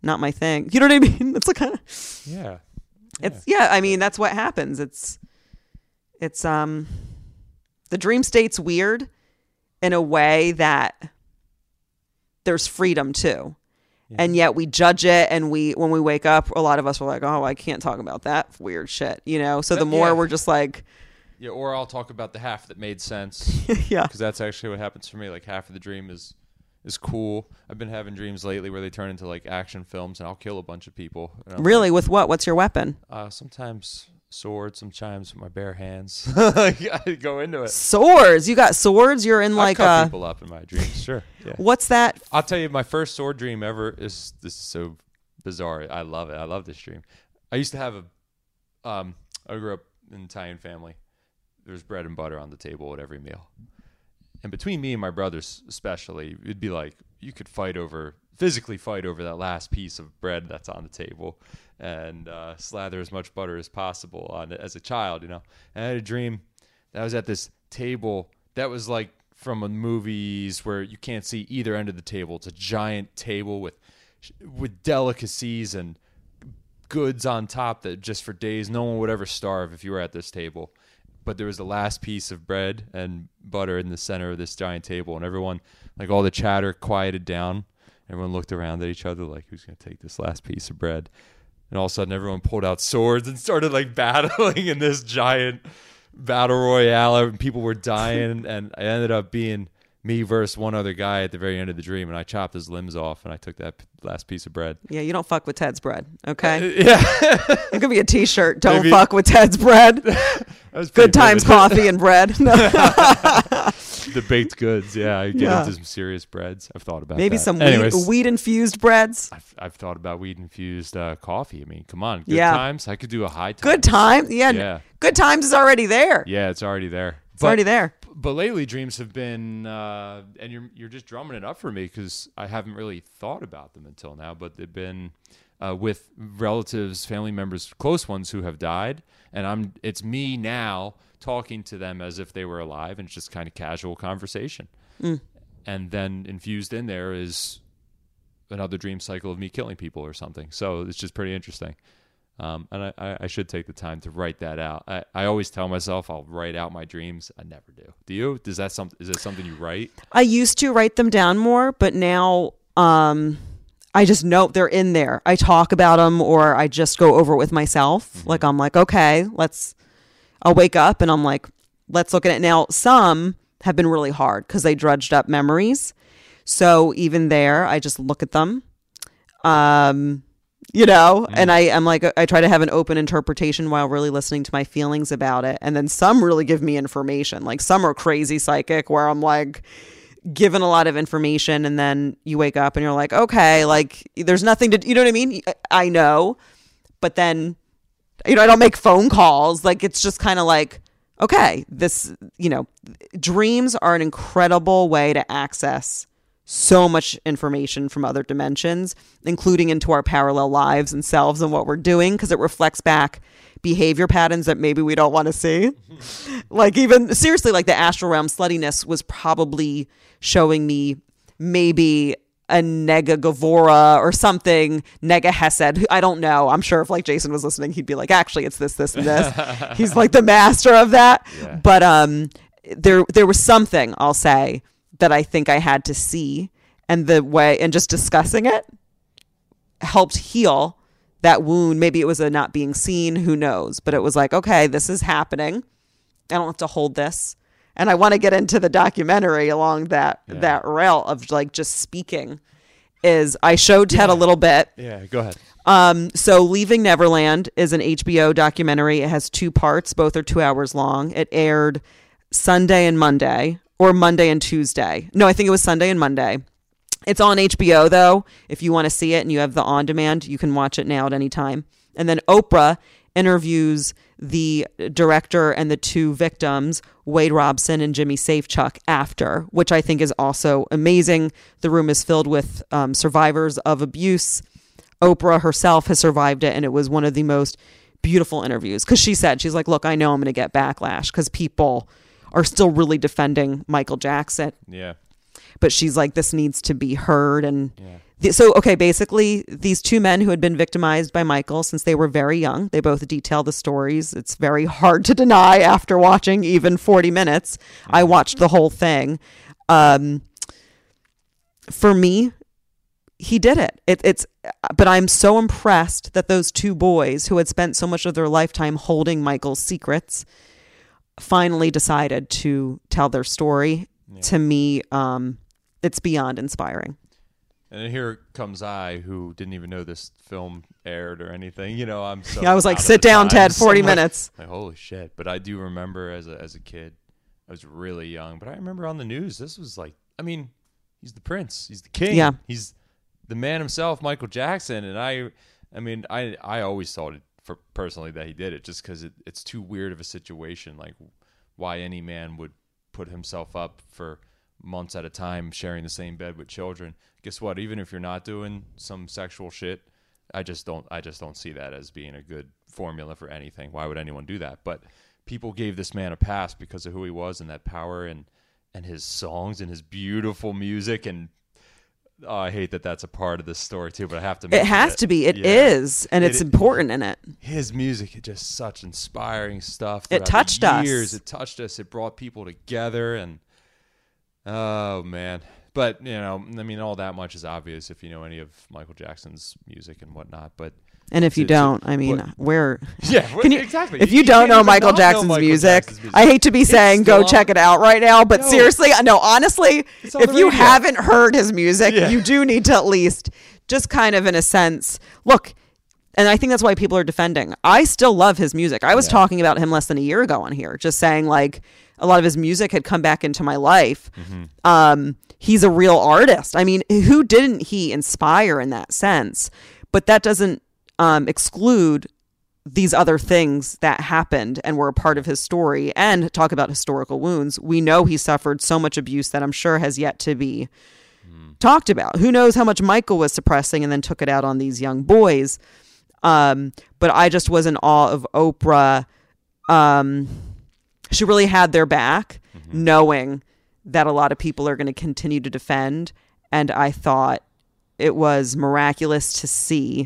not my thing. You know what I mean? It's like kind of Yeah. it's yeah. I mean, that's what happens. It's it's um the dream state's weird in a way that there's freedom too. Yeah. And yet we judge it, and we when we wake up, a lot of us are like, oh, I can't talk about that weird shit, you know? So the more yeah. we're just like, yeah, or I'll talk about the half that made sense. Yeah. Because that's actually what happens for me. Like half of the dream is is cool. I've been having dreams lately where they turn into like action films, and I'll kill a bunch of people. Really? Like, with what? What's your weapon? Uh, sometimes sword, sometimes with my bare hands. I go into it. Swords? You got swords? You're in like I cut uh people up in my dreams. Sure. Yeah. What's that? I'll tell you, my first sword dream ever is this is so bizarre. I love it. I love this dream. I used to have a um I grew up in an Italian family. There's bread and butter on the table at every meal. And between me and my brothers especially, it'd be like you could fight over, physically fight over that last piece of bread that's on the table and uh, slather as much butter as possible on it as a child, you know. And I had a dream that I was at this table that was like from a movies where you can't see either end of the table. It's a giant table with with delicacies and goods on top that just for days no one would ever starve if you were at this table. But there was the last piece of bread and butter in the center of this giant table, and everyone, like all the chatter quieted down. Everyone looked around at each other like, who's going to take this last piece of bread? And all of a sudden, everyone pulled out swords and started like battling in this giant battle royale, and people were dying. And I ended up being me versus one other guy at the very end of the dream, and I chopped his limbs off, and I took that p- last piece of bread. Yeah, you don't fuck with Ted's bread, okay? Uh, yeah. It could be a T-shirt. Don't Maybe. fuck with Ted's bread. Good times, vivid. coffee and bread. No. The baked goods, yeah. I get Yeah. into some serious breads. I've thought about Maybe that. some Anyways, weed, weed-infused breads. I've, I've thought about weed-infused uh, coffee. I mean, come on. Good Yeah. times. I could do a high time. Good time? Yeah. Yeah. Good times is already there. Yeah, it's already there. It's already there. But lately, dreams have been, uh, and you're you're just drumming it up for me because I haven't really thought about them until now. But they've been uh, with relatives, family members, close ones who have died, and I'm it's me now talking to them as if they were alive, and it's just kind of casual conversation. Mm. And then infused in there is another dream cycle of me killing people or something. So it's just pretty interesting. Um, and I, I should take the time to write that out. I, I always tell myself I'll write out my dreams. I never do. Do you? Does that some, is that something you write? I used to write them down more, but now um, I just know they're in there. I talk about them, or I just go over it with myself. Mm-hmm. Like I'm like, okay, let's. I'll wake up and I'm like, let's look at it now. Some have been really hard because they drudged up memories. So even there, I just look at them. Um. You know, mm. and I, I'm like, I try to have an open interpretation while really listening to my feelings about it. And then some really give me information. Like some are crazy psychic where I'm like given a lot of information, and then you wake up and you're like, okay, like there's nothing to, you know what I mean? I know, but then, you know, I don't make phone calls. Like it's just kind of like, okay, this, you know, dreams are an incredible way to access so much information from other dimensions, including into our parallel lives and selves and what we're doing, because it reflects back behavior patterns that maybe we don't want to see. Like even seriously, like the astral realm sluttiness was probably showing me maybe a nega gavora or something, nega hesed. I don't know. I'm sure if like Jason was listening, he'd be like, actually it's this, this, and this. He's like the master of that. Yeah. But um, there, there was something, I'll say, that I think I had to see, and the way, and just discussing it helped heal that wound. Maybe it was a not being seen, who knows, but it was like, okay, this is happening. I don't have to hold this. And I want to get into the documentary along that, yeah. that rail of like just speaking is I showed Ted yeah. a little bit. Yeah, go ahead. Um, so Leaving Neverland is an H B O documentary. It has two parts. Both are two hours long. It aired Sunday and Monday. Or Monday and Tuesday. No, I think it was Sunday and Monday. It's on H B O, though. If you want to see it and you have the on-demand, you can watch it now at any time. And then Oprah interviews the director and the two victims, Wade Robson and Jimmy Safechuck, after, which I think is also amazing. The room is filled with um, survivors of abuse. Oprah herself has survived it, and it was one of the most beautiful interviews. Because she said, she's like, look, I know I'm going to get backlash because people are still really defending Michael Jackson. Yeah. But she's like, this needs to be heard. And yeah. So, okay, basically, these two men who had been victimized by Michael since they were very young, they both detail the stories. It's very hard to deny after watching even forty minutes. I watched the whole thing. Um, for me, he did it. it. It's, but I'm so impressed that those two boys who had spent so much of their lifetime holding Michael's secrets finally decided to tell their story. Yeah. To me, um, it's beyond inspiring. And then here comes I, who didn't even know this film aired or anything. You know, I'm so. Yeah, I was like, sit down, Ted, forty so minutes. Like, like, holy shit. But I do remember as a, as a kid, I was really young. But I remember on the news, this was like, I mean, he's the prince. He's the king. Yeah. He's the man himself, Michael Jackson. And I, I mean, I, I always thought it for personally that he did it just because it, it's too weird of a situation. Like, why any man would put himself up for months at a time sharing the same bed with children. Guess what? Even if you're not doing some sexual shit, I just don't I just don't see that as being a good formula for anything. Why would anyone do that? But people gave this man a pass because of who he was and that power and and his songs and his beautiful music. And oh, I hate that that's a part of this story too, but I have to mention it has it. to be. It yeah. is, and it's it, important in it. His music is just such inspiring stuff. It touched us. Years, it touched us. It brought people together, and oh man. But, you know, I mean, all that much is obvious if you know any of Michael Jackson's music and whatnot. But and if you to, don't, to, I mean, what, where? Yeah, can you, exactly. If you, you don't know Michael Jackson's, Jackson's know Michael music, Jackson's music, I hate to be saying go on, check it out right now, but no, seriously, no, honestly, if you radio. haven't heard his music, yeah. you do need to at least just kind of in a sense look. And I think that's why people are defending. I still love his music. I was yeah. talking about him less than a year ago on here, just saying like a lot of his music had come back into my life. Mm-hmm. Um, he's a real artist. I mean, who didn't he inspire in that sense? But that doesn't um, exclude these other things that happened and were a part of his story. And talk about historical wounds. We know he suffered so much abuse that I'm sure has yet to be mm. talked about. Who knows how much Michael was suppressing and then took it out on these young boys. Um, but I just was in awe of Oprah. Um, she really had their back, mm-hmm. knowing that a lot of people are going to continue to defend. And I thought it was miraculous to see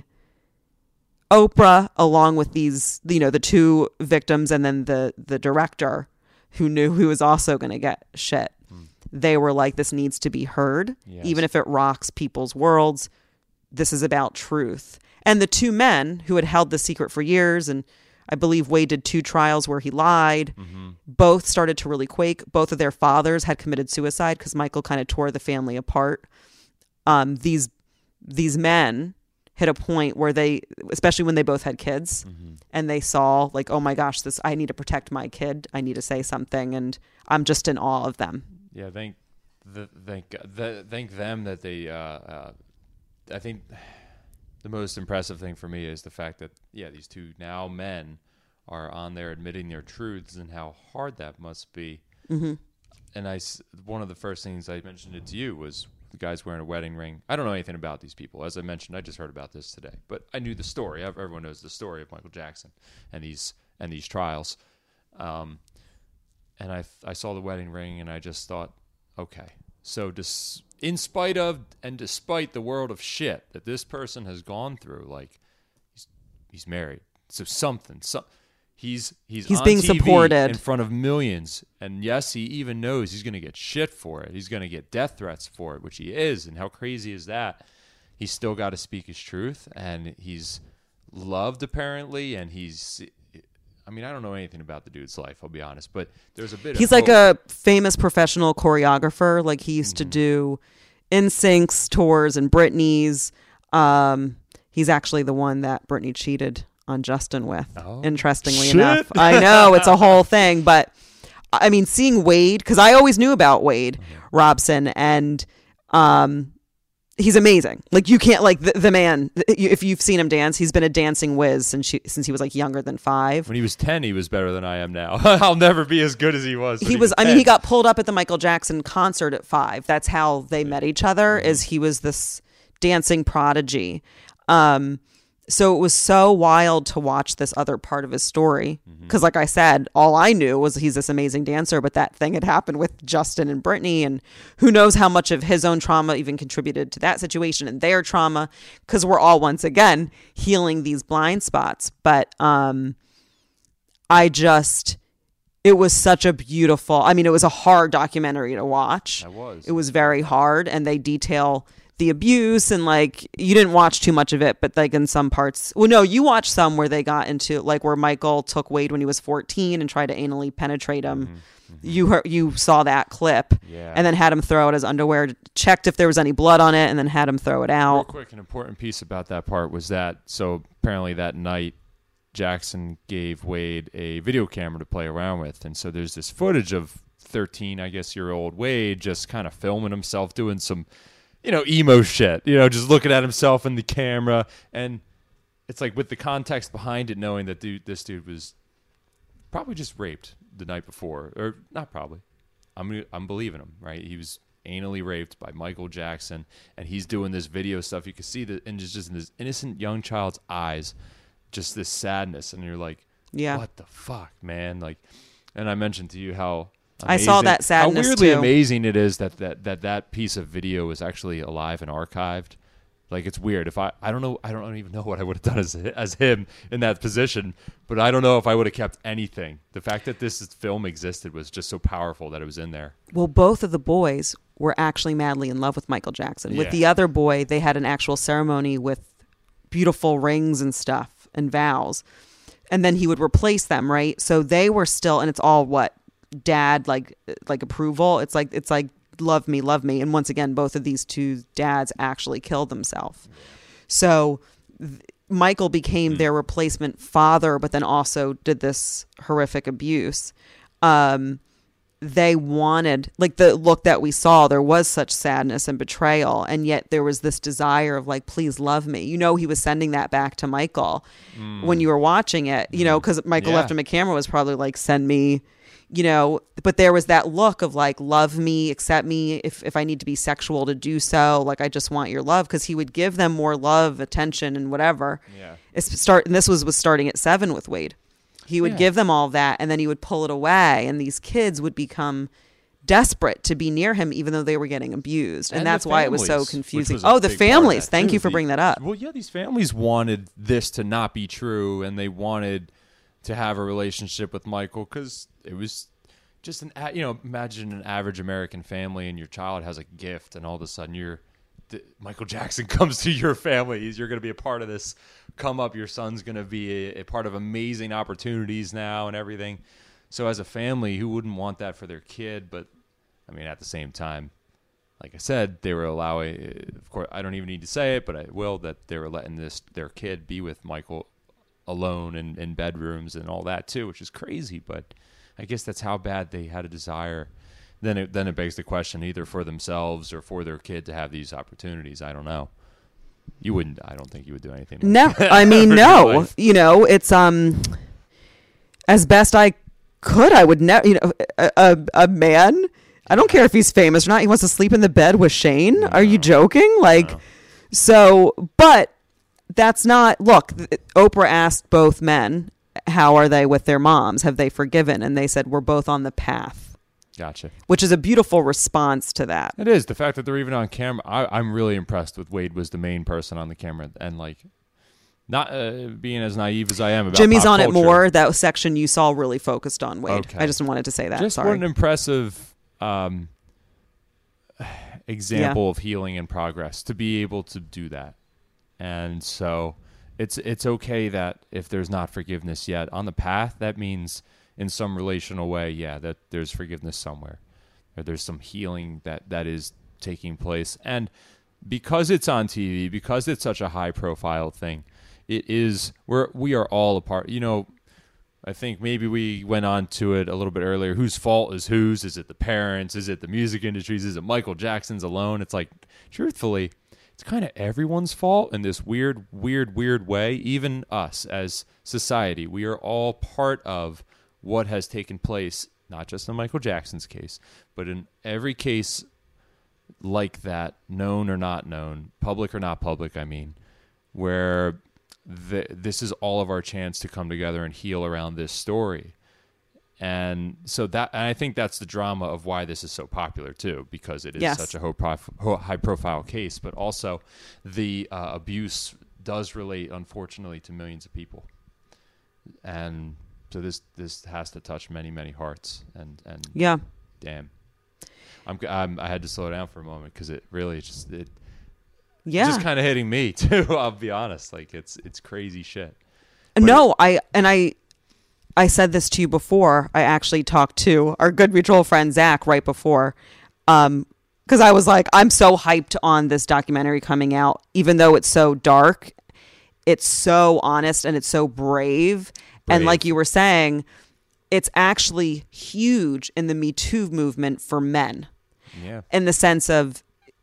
Oprah, along with these, you know, the two victims and then the, the director who knew who was also going to get shit. Mm. They were like, this needs to be heard, yes. even if it rocks people's worlds. This is about truth. And the two men who had held the secret for years, and I believe Wade did two trials where he lied, mm-hmm. both started to really quake. Both of their fathers had committed suicide because Michael kind of tore the family apart. Um, these these men hit a point where they, especially when they both had kids, mm-hmm. and they saw like, oh my gosh, this I need to protect my kid. I need to say something, and I'm just in awe of them. Yeah, thank the, thank the, thank them that they. Uh, uh, I think. The most impressive thing for me is the fact that, yeah, these two now men are on there admitting their truths and how hard that must be. Mm-hmm. And I, one of the first things I mentioned it to you was the guy's wearing a wedding ring. I don't know anything about these people. As I mentioned, I just heard about this today. But I knew the story. Everyone knows the story of Michael Jackson and these and these trials. Um, and I, I saw the wedding ring, and I just thought, okay, so dis- in spite of and despite the world of shit that this person has gone through, like he's he's married, so something, so he's he's he's on being T V supported in front of millions, and yes, he even knows he's going to get shit for it. He's going to get death threats for it, which he is. And how crazy is that? He's still got to speak his truth, and he's loved apparently, and he's. I mean, I don't know anything about the dude's life, I'll be honest, but there's a bit He's of like hope. a famous professional choreographer. Like he used mm-hmm. to do N Sync's tours and Britney's. Um, he's actually the one that Britney cheated on Justin with, oh, interestingly shit. enough. I know, it's a whole thing, but I mean, seeing Wade, because I always knew about Wade mm-hmm. Robson, and um, he's amazing. Like you can't like the, the man. If you've seen him dance, he's been a dancing whiz since she, since he was like younger than five. When he was ten, he was better than I am now. I'll never be as good as he was. He was. I mean, he got pulled up at the Michael Jackson concert at five. That's how they met each other. Mm-hmm. Is he was this dancing prodigy, um, so it was so wild to watch this other part of his story. Because like I said, all I knew was he's this amazing dancer, but that thing had happened with Justin and Brittany, and who knows how much of his own trauma even contributed to that situation and their trauma, because we're all once again healing these blind spots. But um, I just, it was such a beautiful, I mean, it was a hard documentary to watch. It was. It was very hard, and they detail the abuse, and like you didn't watch too much of it, but like in some parts, well no you watched some where they got into like where Michael took Wade when he was fourteen and tried to anally penetrate him. Mm-hmm, mm-hmm. you heard you saw that clip. Yeah. And then had him throw out his underwear, checked if there was any blood on it, and then had him throw it out. Real quick, an important piece about that part was that so apparently that night Jackson gave Wade a video camera to play around with, and so there's this footage of thirteen I guess year old Wade just kind of filming himself doing some, you know, emo shit, you know, just looking at himself in the camera. And it's like with the context behind it, knowing that dude, this dude was probably just raped the night before, or not probably. I'm I'm believing him, right? He was anally raped by Michael Jackson, and he's doing this video stuff. You can see that, and it's just in this innocent young child's eyes, just this sadness, and you're like, yeah, what the fuck, man? Like, and I mentioned to you how amazing, I saw that sadness how weirdly too. amazing it is that, that that that piece of video is actually alive and archived. Like, it's weird. If I, I don't know, I don't even know what I would have done as as him in that position, but I don't know if I would have kept anything. The fact that this film existed was just so powerful that it was in there. Well, both of the boys were actually madly in love with Michael Jackson. Yeah. With the other boy, they had an actual ceremony with beautiful rings and stuff and vows, and then he would replace them, right? So they were still, and it's all what dad like like approval. It's like it's like. Love me, love me. And once again, both of these two dads actually killed themselves. So th- Michael became mm. their replacement father, but then also did this horrific abuse. Um, they wanted, like the look that we saw, there was such sadness and betrayal. And yet there was this desire of like, please love me. You know, he was sending that back to Michael mm. when you were watching it, you know, because Michael yeah. left him a camera was probably like, send me, you know, but there was that look of like, love me, accept me if, if I need to be sexual to do so. Like, I just want your love, because he would give them more love, attention, and whatever. Yeah. It's start, and this was, was starting at seven with Wade. He would yeah. give them all that, and then he would pull it away, and these kids would become desperate to be near him, even though they were getting abused. And, and that's why it was so families, confusing. was Oh, the families. Thank too. you for the, bringing that up. Well, yeah, these families wanted this to not be true, and they wanted to have a relationship with Michael, because it was just an, you know, imagine an average American family and your child has a gift, and all of a sudden you're, the, Michael Jackson comes to your family. You're going to be a part of this come up. Your son's going to be a, a part of amazing opportunities now and everything. So as a family, who wouldn't want that for their kid? But I mean, at the same time, like I said, they were allowing, of course, I don't even need to say it, but I will, that they were letting this, their kid be with Michael alone in, in bedrooms and all that too, which is crazy. But I guess that's how bad they had a desire. Then it then it begs the question, either for themselves or for their kid to have these opportunities. I don't know. You wouldn't. I don't think you would do anything. Like No, that I mean, for no. your life. You know, it's um, as best I could, I would never. You know, a, a a man. I don't care if he's famous or not. He wants to sleep in the bed with Shane. No. Are you joking? Like, No. so, but that's not. Look, Oprah asked both men, how are they with their moms? Have they forgiven? And they said, we're both on the path. Gotcha. Which is a beautiful response to that. It is. The fact that they're even on camera. I, I'm really impressed with Wade was the main person on the camera, and like not uh, being as naive as I am about Jimmy's pop on culture. it more. That section you saw really focused on Wade. Okay. I just wanted to say that. Just Sorry. what an impressive um, example yeah. of healing and progress to be able to do that. And so it's it's okay that if there's not forgiveness yet on the path, that means in some relational way, yeah, that there's forgiveness somewhere, or there's some healing that, that is taking place. And because it's on T V, because it's such a high profile thing, it is, we're, we are all a part. You know, I think maybe we went on to it a little bit earlier. Whose fault is whose? Is it the parents? Is it the music industries? Is it Michael Jackson's alone? It's like, truthfully, it's kind of everyone's fault in this weird, weird, weird way. Even us as society, we are all part of what has taken place, not just in Michael Jackson's case, but in every case like that, known or not known, public or not public, I mean, where th- this is all of our chance to come together and heal around this story. And so that, and I think that's the drama of why this is so popular too, because it is Yes. such a high prof- high profile case, but also the uh, abuse does relate, unfortunately, to millions of people. And so this, this has to touch many, many hearts. And, and Yeah. damn, I'm, I'm, I had to slow down for a moment because it really just, it, Yeah. just kind of hitting me too. I'll be honest. Like it's, it's crazy shit. No, I, and I, I said this to you before. I actually talked to our good mutual friend Zach right before, um, because I was like, I'm so hyped on this documentary coming out, even though it's so dark. It's so honest and it's so brave. Brave. And like you were saying, it's actually huge in the Me Too movement for men. Yeah. In the sense of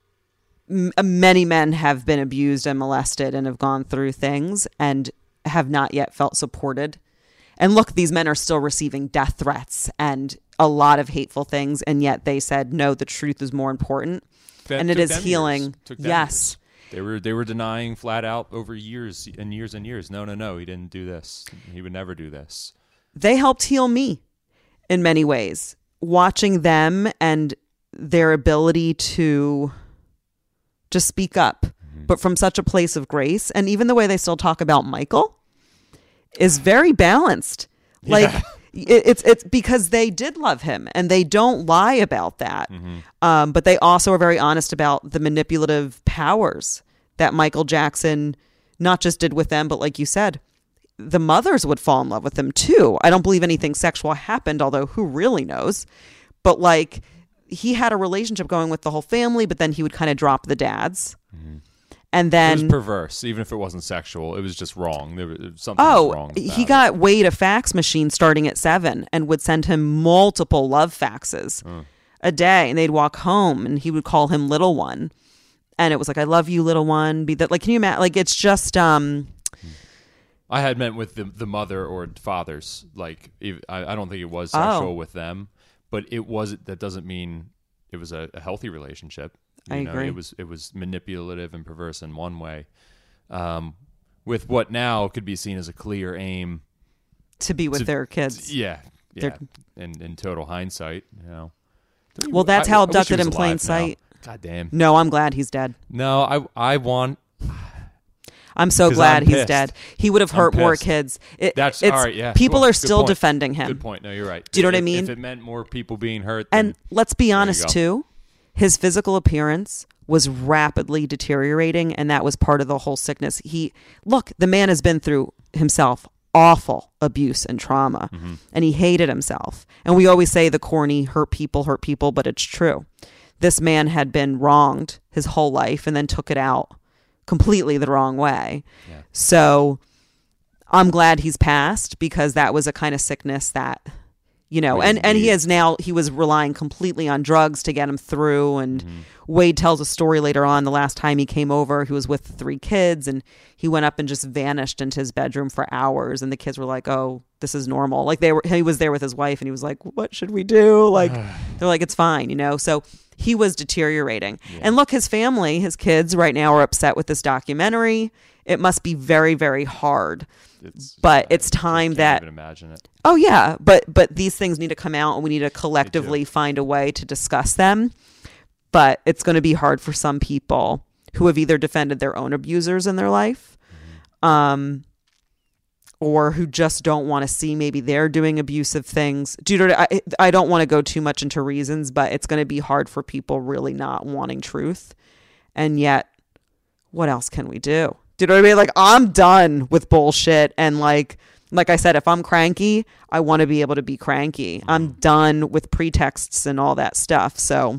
m- many men have been abused and molested and have gone through things and have not yet felt supported. And look, these men are still receiving death threats and a lot of hateful things. And yet they said, no, the truth is more important. That and it took is them healing. years. Took them Yes. years. They were they were denying flat out over years and years and years. No, no, no. He didn't do this. He would never do this. They helped heal me in many ways. Watching them and their ability to just speak up, mm-hmm. but from such a place of grace. And even the way they still talk about Michael is very balanced. Like Yeah. it, it's it's because they did love him and they don't lie about that. Mm-hmm. Um, but they also are very honest about the manipulative powers that Michael Jackson not just did with them, but like you said, the mothers would fall in love with him too. I don't believe anything sexual happened, although who really knows? But like he had a relationship going with the whole family, but then he would kind of drop the dads. Mm-hmm. And then it was perverse, even if it wasn't sexual. It was just wrong. There was something oh, was wrong. he about got Wade a fax machine starting at seven and would send him multiple love faxes Uh. a day. And they'd walk home and he would call him little one. And it was like, I love you, little one. Be that like, can you imagine? Like, it's just, um, I had meant with the the mother or fathers. Like, if, I, I don't think it was sexual Oh. with them, but it was. That doesn't mean it was a, a healthy relationship. You I know, agree. It was it was manipulative and perverse in one way, um, with what now could be seen as a clear aim to be with to- their kids. Yeah, yeah. They're- In in total hindsight, you know. Don't you- Well, that's I- how I wish he abducted was in plain alive now. sight. God damn. No, I'm glad he's dead. No, I I want. I'm so 'Cause glad I'm he's pissed. dead. He would have I'm hurt more pissed. kids. It, That's it's, all right. Yeah, people Cool. are Good still point. defending him. Good point. No, you're right. Do you know what I If- mean? If it meant more people being hurt, And then, let's be you honest go. too, his physical appearance was rapidly deteriorating, and that was part of the whole sickness. He look, the man has been through himself awful abuse and trauma, Mm-hmm. and he hated himself. And we always say the corny hurt people hurt people, but it's true. This man had been wronged his whole life and then took it out completely the wrong way. Yeah. So I'm glad he's passed because that was a kind of sickness that, you know, We and, didn't and he need. is now, he was relying completely on drugs to get him through. And Mm-hmm. Wade tells a story later on, the last time he came over, he was with three kids and he went up and just vanished into his bedroom for hours. And the kids were like, oh, this is normal. Like they were, he was there with his wife and he was like, what should we do? Like, they're like, it's fine, you know? So he was deteriorating. Yeah. And look, his family, his kids right now are upset with this documentary. It must be very, very hard. It's, But uh, it's I time can't that- even imagine it. Oh yeah, but but these things need to come out and we need to collectively find a way to discuss them. But it's going to be hard for some people who have either defended their own abusers in their life, Mm-hmm. um, or who just don't want to see maybe they're doing abusive things. Do you know what I, I don't want to go too much into reasons, but it's going to be hard for people really not wanting truth. And yet, what else can we do? Do you know what I mean? Like, I'm done with bullshit. And like, like I said, if I'm cranky, I want to be able to be cranky. I'm done with pretexts and all that stuff. So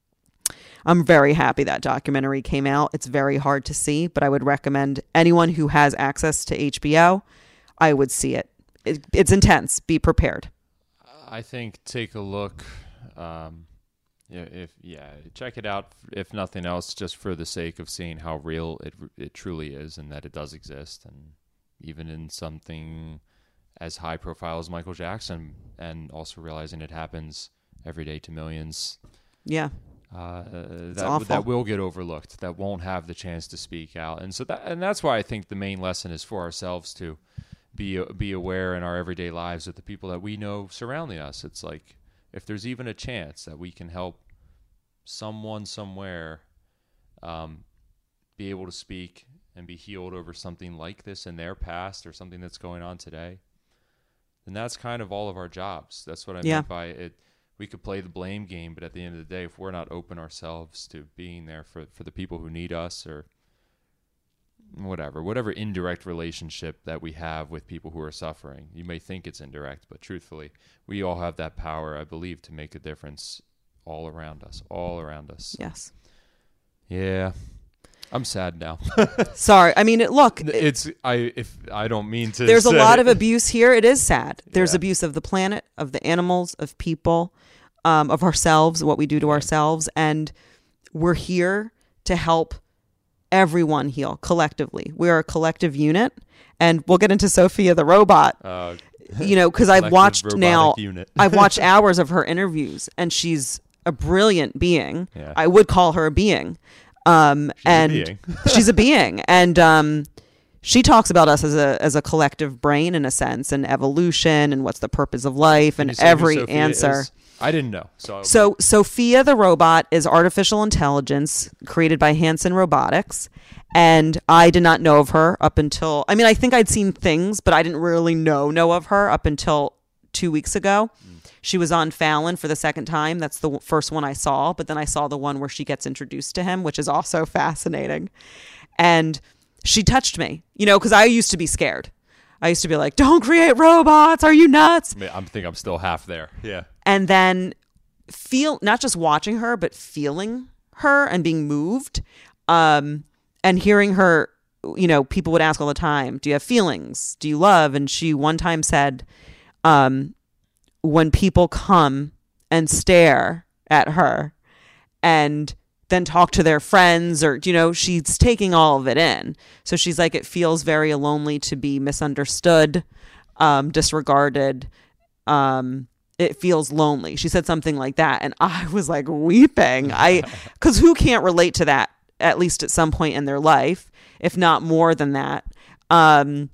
I'm very happy that documentary came out. It's very hard to see, but I would recommend anyone who has access to H B O, I would see it. it it's intense. Be prepared. I think take a look. Um, yeah, if yeah, check it out. If nothing else, just for the sake of seeing how real it it truly is, and that it does exist, and even in something as high profile as Michael Jackson, and also realizing it happens every day to millions. Yeah. uh, that awful. that will get overlooked, that won't have the chance to speak out. And so that and that's why I think the main lesson is for ourselves to be be aware in our everyday lives of the people that we know surrounding us. It's like if there's even a chance that we can help someone somewhere um, be able to speak and be healed over something like this in their past or something that's going on today, then that's kind of all of our jobs. That's what I Yeah. meant by it. We could play the blame game, but at the end of the day, if we're not open ourselves to being there for, for the people who need us or whatever, whatever indirect relationship that we have with people who are suffering, you may think it's indirect, but truthfully, we all have that power, I believe, to make a difference all around us, all around us. Yes. Yeah. I'm sad now. Sorry. I mean, it, look, it, it's I if I don't mean to. there's say a lot it. of abuse here. It is sad. There's Yeah. abuse of the planet, of the animals, of people, um, of ourselves, what we do to ourselves. And we're here to help everyone heal collectively. We're a collective unit. And we'll get into Sophia the robot, Uh, you know, because I've collective watched robotic now, unit. I've watched hours of her interviews, and she's a brilliant being. Yeah. I would call her a being. Um, She's a and being. she's a being. And um, she talks about us as a as a collective brain in a sense, and evolution, and what's the purpose of life, Can you and say who every Sophia answer. is? I didn't know. So, So Sophia the robot is artificial intelligence created by Hanson Robotics. And I did not know of her up until, I mean, I think I'd seen things, but I didn't really know, know of her up until two weeks ago. Mm. She was on Fallon for the second time. That's the first one I saw. But then I saw the one where she gets introduced to him, which is also fascinating. And she touched me, you know, because I used to be scared. I used to be like, don't create robots. Are you nuts? I, mean, I think I'm still half there. Yeah. And then feel, not just watching her, but feeling her and being moved. Um, and hearing her, you know, people would ask all the time, do you have feelings? Do you love? And she one time said, um, when people come and stare at her and then talk to their friends, or, you know, she's taking all of it in. So she's like, it feels very lonely to be misunderstood, um, disregarded. Um, it feels lonely. She said something like that. And I was like weeping. I, cause who can't relate to that, at least at some point in their life, if not more than that. Um,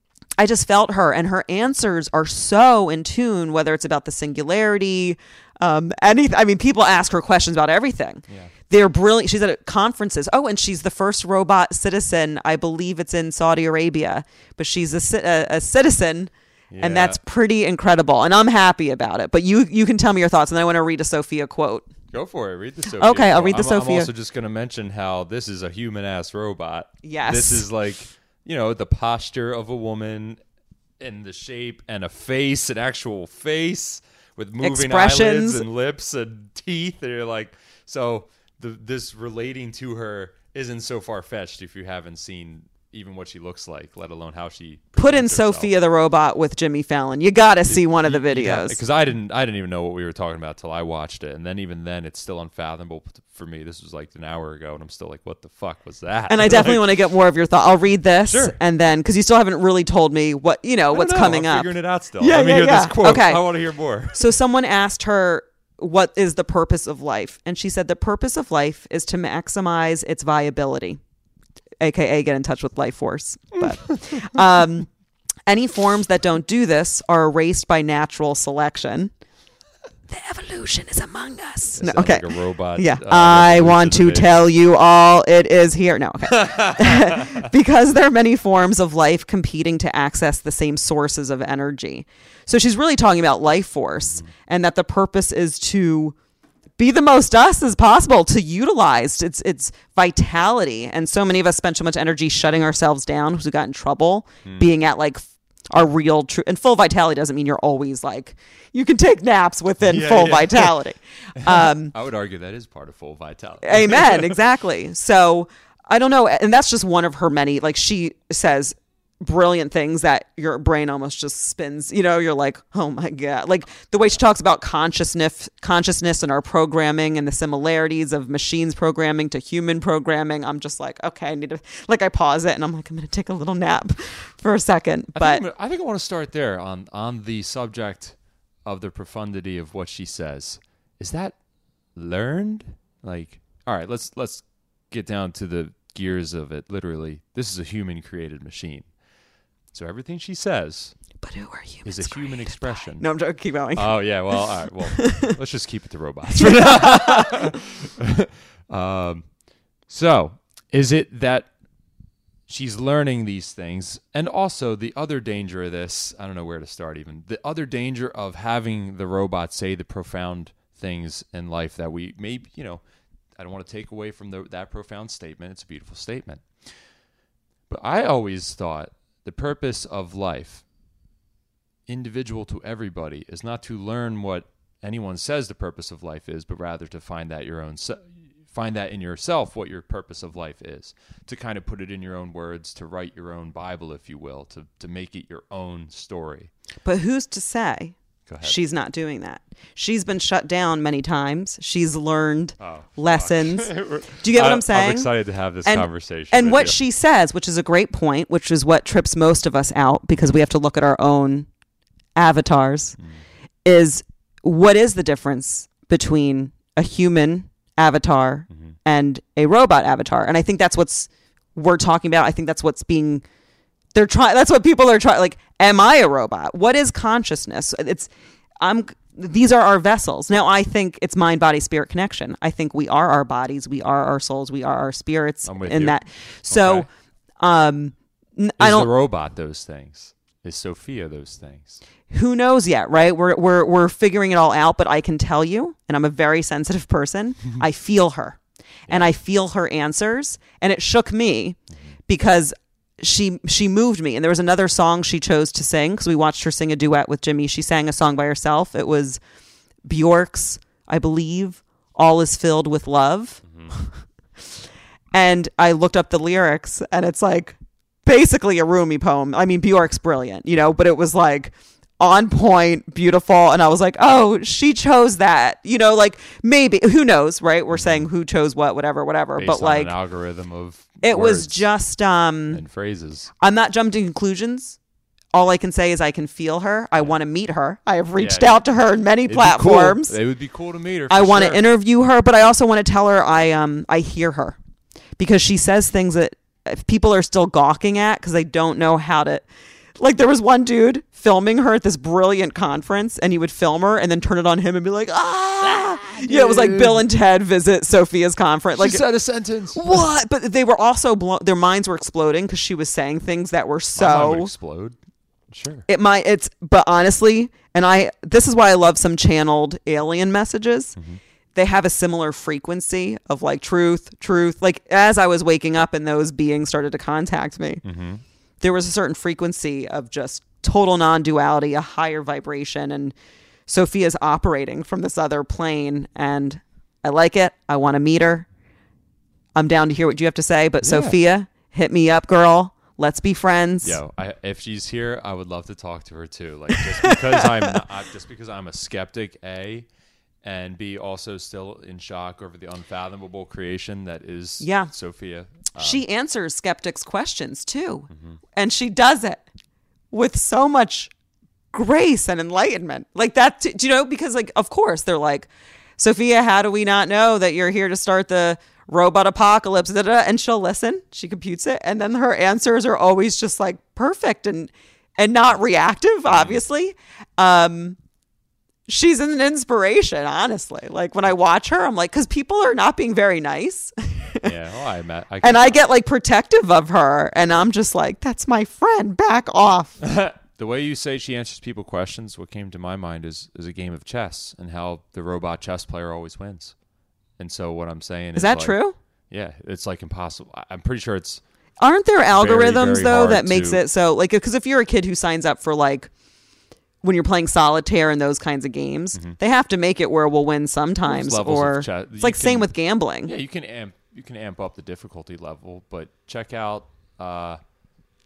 I just felt her, and her answers are so in tune, whether it's about the singularity, um, anything. I mean, people ask her questions about everything. Yeah. They're brilliant. She's at conferences. Oh, and she's the first robot citizen. I believe it's in Saudi Arabia, but she's a, a, a citizen. Yeah. And that's pretty incredible. And I'm happy about it. But you you can tell me your thoughts. And then I want to read a Sophia quote. Go for it. Read the Sophia. Okay, I'll read the I'm, Sophia. I'm also just going to mention how this is a human-ass robot. Yes. This is like, you know, the posture of a woman and the shape and a face, an actual face with moving Expressions. eyelids and lips and teeth. And you're like, so the, this relating to her isn't so far-fetched if you haven't seen even what she looks like, let alone how she put in herself. Sophia the robot with Jimmy Fallon. You got to see one of the videos. Because I didn't, I didn't even know what we were talking about till I watched it, and then even then, it's still unfathomable for me. This was like an hour ago, and I'm still like, "What the fuck was that?" And I definitely want to get more of your thought. I'll read this, Sure. and then because you still haven't really told me what you know I what's don't know. coming I'm up. figuring it out still. Yeah, Let me yeah, hear yeah. this quote. Okay. I want to hear more. So someone asked her, "What is the purpose of life?" And she said, "The purpose of life is to maximize its viability." A K A get in touch with Life Force. But um, any forms that don't do this are erased by natural selection. The evolution is among us. No, okay. Like a robot. Yeah. Uh, I want to debate. tell you all it is here. No. Okay. Because there are many forms of life competing to access the same sources of energy. So she's really talking about life force, mm-hmm. and that the purpose is to be the most us as possible, to utilize its its vitality. And so many of us spend so much energy shutting ourselves down because we got in trouble, mm. being at like our real true. And full vitality doesn't mean you're always like, you can take naps within yeah, full yeah. vitality. Um, I would argue that is part of full vitality. Amen. Exactly. So I don't know. And that's just one of her many, like she says, brilliant things that your brain almost just spins, you know, you're like, oh my God. Like the way she talks about consciousness, consciousness and our programming and the similarities of machines programming to human programming. I'm just like, okay, I need to, like I pause it and I'm like, I'm going to take a little nap for a second. But I think, I think I want to start there on, on the subject of the profundity of what she says. Is that learned? Like, all right, let's let's get down to the gears of it. Literally, this is a human created machine. So everything she says but who are humans is a human expression. By? No, I'm joking. Keep going. Oh yeah, well, all right. Well, let's just keep it to robots for now. um, so is it that she's learning these things, and also the other danger of this? I don't know where to start. Even the other danger of having the robot say the profound things in life that we maybe, you know, I don't want to take away from the, that profound statement. It's a beautiful statement, but I always thought the purpose of life, individual to everybody, is not to learn what anyone says the purpose of life is, but rather to find that your own se- find that in yourself what your purpose of life is, to kind of put it in your own words, to write your own Bible, if you will, to to make it your own story. But who's to say she's not doing that? She's been shut down many times. She's learned oh, lessons. Do you get what I, I'm saying? I'm excited to have this and, conversation. And what you. she says, which is a great point, which is what trips most of us out, because we have to look at our own avatars, mm. is what is the difference between a human avatar mm-hmm. and a robot avatar? And I think that's what's we're talking about. I think that's what's being they're trying. That's what people are trying. Like, am I a robot? What is consciousness? It's I'm. These are our vessels. Now, I think it's mind, body, spirit connection. I think we are our bodies. We are our souls. We are our spirits. I'm with in you. that. So, okay. um, is I don't. the robot those things? Is Sophia those things? Who knows yet, right? We're we're we're figuring it all out, but I can tell you, and I'm a very sensitive person, I feel her. Yeah. And I feel her answers, and it shook me mm-hmm. because she she moved me. And there was another song she chose to sing, because we watched her sing a duet with Jimmy. She sang a song by herself. It was Bjork's, I believe, All Is Filled with Love. Mm-hmm. And I looked up the lyrics, and it's like basically a Rumi poem. I mean, Bjork's brilliant, you know, but it was like on point, beautiful. And I was like, oh, she chose that, you know, like maybe, who knows, right? We're saying who chose what, whatever, whatever. Based but on like an algorithm of it words was just, um, and phrases. I'm not jumping to conclusions. All I can say is I can feel her. I yeah. want to meet her. I have reached yeah, out to her in many it'd platforms. Be cool. It would be cool to meet her. I want to sure. interview her, but I also want to tell her I, um, I hear her, because she says things that people are still gawking at because they don't know how to. Like, there was one dude filming her at this brilliant conference, and he would film her and then turn it on him and be like, ah, ah yeah, it was like Bill and Ted visit Sophia's conference. Like, she said a sentence. What? But they were also blown. Their minds were exploding because she was saying things that were so. My mind would explode. Sure. It might. It's. But honestly, and I. This is why I love some channeled alien messages. Mm-hmm. They have a similar frequency of like truth, truth. Like, as I was waking up and those beings started to contact me. Mm-hmm. There was a certain frequency of just total non-duality, a higher vibration, and Sophia's operating from this other plane, and I like it. I want to meet her. I'm down to hear what you have to say, but yeah. Sophia, hit me up, girl. Let's be friends. Yo, I, if she's here, I would love to talk to her too. Like, just because I'm not, just because I'm a skeptic, A, and B, also still in shock over the unfathomable creation that is yeah. Sophia. Um, she answers skeptics' questions too. Mm-hmm. And she does it with so much grace and enlightenment. Like that, do you know, because like, of course, they're like, Sophia, how do we not know that you're here to start the robot apocalypse? Da, da, da. And she'll listen. She computes it. And then her answers are always just like perfect and, and not reactive, obviously. Um, she's an inspiration, honestly. Like when I watch her, I'm like, because people are not being very nice. Yeah, well, I met, I and I get like protective of her, and I'm just like, that's my friend. Back off. The way you say she answers people questions, what came to my mind is is a game of chess, and how the robot chess player always wins. And so what I'm saying is, is that like, true? Yeah, it's like impossible. I'm pretty sure it's. Aren't there algorithms very, very though that to, makes it so like, because if you're a kid who signs up for like when you're playing solitaire and those kinds of games, mm-hmm. they have to make it where we'll win sometimes, or ch- it's like can, same with gambling. Yeah, you can amp you can amp up the difficulty level, but check out uh,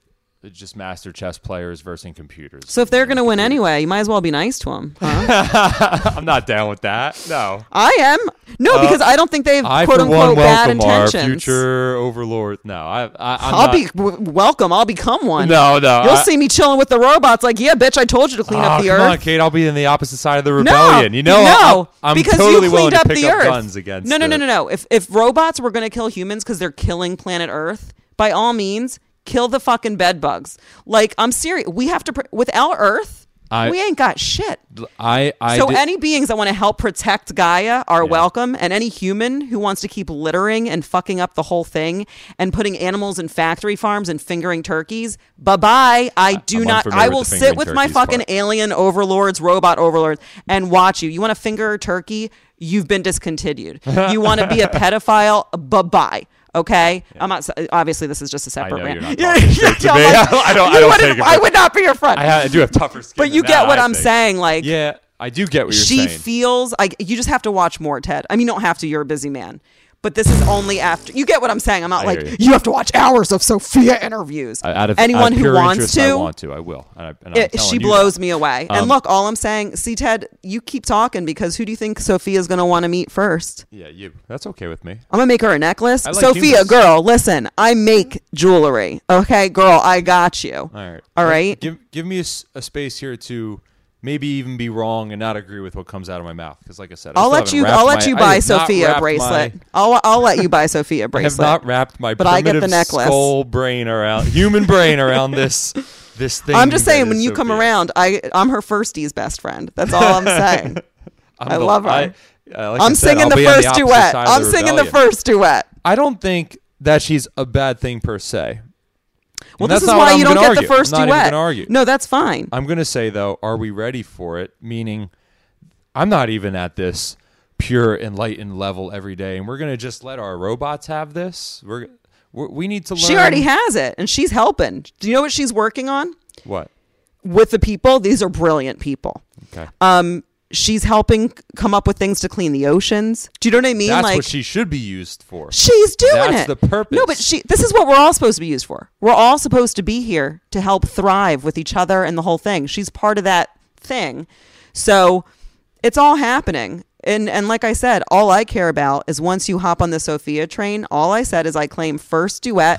just master chess players versus computers. So if they're going to win anyway, you might as well be nice to them. Huh? I'm not down with that. No. I am. No, Uh, because I don't think they have I, quote for one, unquote bad welcome our intentions. future overlord. No, I, I, I'm I'll not, be w- welcome. I'll become one. No, no. You'll I, see me chilling with the robots. Like, yeah, bitch, I told you to clean oh, up the come earth. on, Kate. I'll be in the opposite side of the rebellion. No, you know, no, I'm, I'm because totally you willing cleaned to up pick the up earth. guns against. No, no, no, it. no, no. If if robots were going to kill humans because they're killing planet Earth, by all means, kill the fucking bed bugs. Like, I'm serious. We have to pr- without Earth. I- we ain't got shit. I, I So did- any beings that want to help protect Gaia are welcome, and any human who wants to keep littering and fucking up the whole thing and putting animals in factory farms and fingering turkeys, bye bye. I do I'm not. unfamiliar I with will the sit fingering with my turkeys fucking part. alien overlords, robot overlords, and watch you. You want to finger a turkey? You've been discontinued. You want to be a pedophile? Bye bye. Okay, I'm not. Obviously, this is just a separate know rant. you're not talking straight to me. like, I don't- I you don't wouldn't- take it I for- would not be your friend. I, ha- I do have tougher skin. but you than get that, what I I'm think. saying. Like, Yeah, I do get what you're she saying. feels like you just have to watch more, Ted. I mean, you don't have to. You're a busy man. But this is only after you get what I'm saying. I'm not I like hear you. you. have to watch hours of Sophia interviews. I- out of, Anyone out of who pure wants interest, to, I want to. I will. And I, and I'm it, telling she you blows that. me away. Um, and look, all I'm saying, see, Ted, you keep talking because who do you think Sophia's going to want to meet first? Yeah, you. That's okay with me. I'm gonna make her a necklace. I like Sophia, humans. girl, listen, I make jewelry. Okay, girl, I got you. All right. All Uh, right. Give give me a, s- a space here to maybe even be wrong and not agree with what comes out of my mouth. Because, like I said, I I'll still let haven't you. wrapped I'll let my- you I buy have not Sophia a wrapped bracelet. my- I'll I'll let you buy Sophia a I have bracelet. not wrapped my But I get the primitive necklace. skull brain around human brain around this this thing. I'm just that saying, is when you come Sophia. around, I I'm her firsties best friend. That's all I'm saying. I'm I the- love her. I, uh, like I I'm said, singing I'll the be on first opposite duet. side of I'm singing the rebellion. first duet. I don't think that she's a bad thing per se. Well, And this that's is not what why I'm you don't gonna get the argue. first I'm not duet. even gonna argue. No, that's fine. I'm going to say, though, are we ready for it? Meaning, I'm not even at this pure enlightened level every day, and we're going to just let our robots have this? We're, we're we need to learn. She already has it, and she's helping. Do you know what she's working on What? with the people? These are brilliant people. Okay. Um, she's helping come up with things to clean the oceans. Do you know what I mean? That's like what she should be used for. she's doing That's it. the purpose. No, but she. This is what we're all supposed to be used for. We're all supposed to be here to help thrive with each other and the whole thing. She's part of that thing, so it's all happening. And and like I said, all I care about is once you hop on the Sophia train, all I said is I claim first duet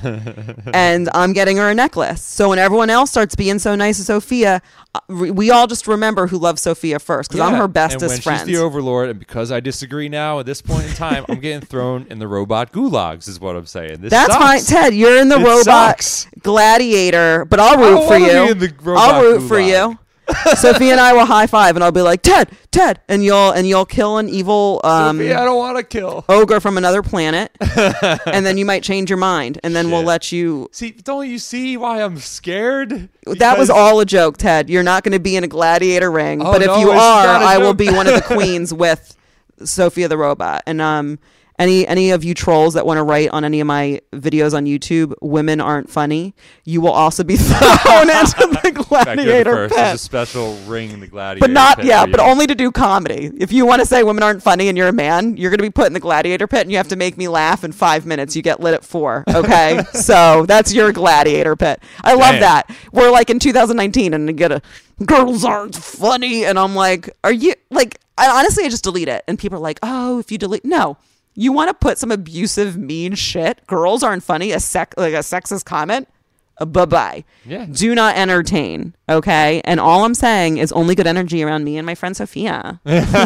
and I'm getting her a necklace. So when everyone else starts being so nice to Sophia, uh, we we all just remember who loves Sophia first because I'm Yeah, her and bestest when friend. she's the overlord, and because I disagree now at this point in time, I'm getting thrown in the robot gulags, is what I'm saying. This That's sucks. fine, Ted. You're in the It robot sucks. gladiator, but I'll I root don't for wanna be you. in the robot I'll root for gulag. you. Sophia and I will high five, and I'll be like, Ted, Ted, and you'll and you'll kill an evil um, Sophia, I don't want to kill. ogre from another planet, and then you might change your mind, and then we'll Shit. let you. See, don't you see why I'm scared? That was Because- all a joke, Ted. You're not going to be in a gladiator ring, Oh, but if no, you it's are, not a I will joke. be one of the queens with Sophia the robot. And um, any any of you trolls that want to write on any of my videos on YouTube, women aren't funny. You will also be thrown into the Back here gladiator first. pit. There's a special ring in the gladiator. But not, pit yeah, for but you. only to do comedy. If you want to say women aren't funny and you're a man, you're going to be put in the gladiator pit and you have to make me laugh in five minutes. You get lit at four. Okay. So that's your gladiator pit. I love Damn. that. We're like in two thousand nineteen and you get a girls aren't funny. And I'm like, are you like, I honestly, I just delete it. And people are like, oh, if you delete, no. You want to put some abusive, mean shit? Girls aren't funny. A sec, like a sexist comment. Uh, bye bye. Yeah. Do not entertain. Okay. And all I'm saying is only good energy around me and my friend Sophia.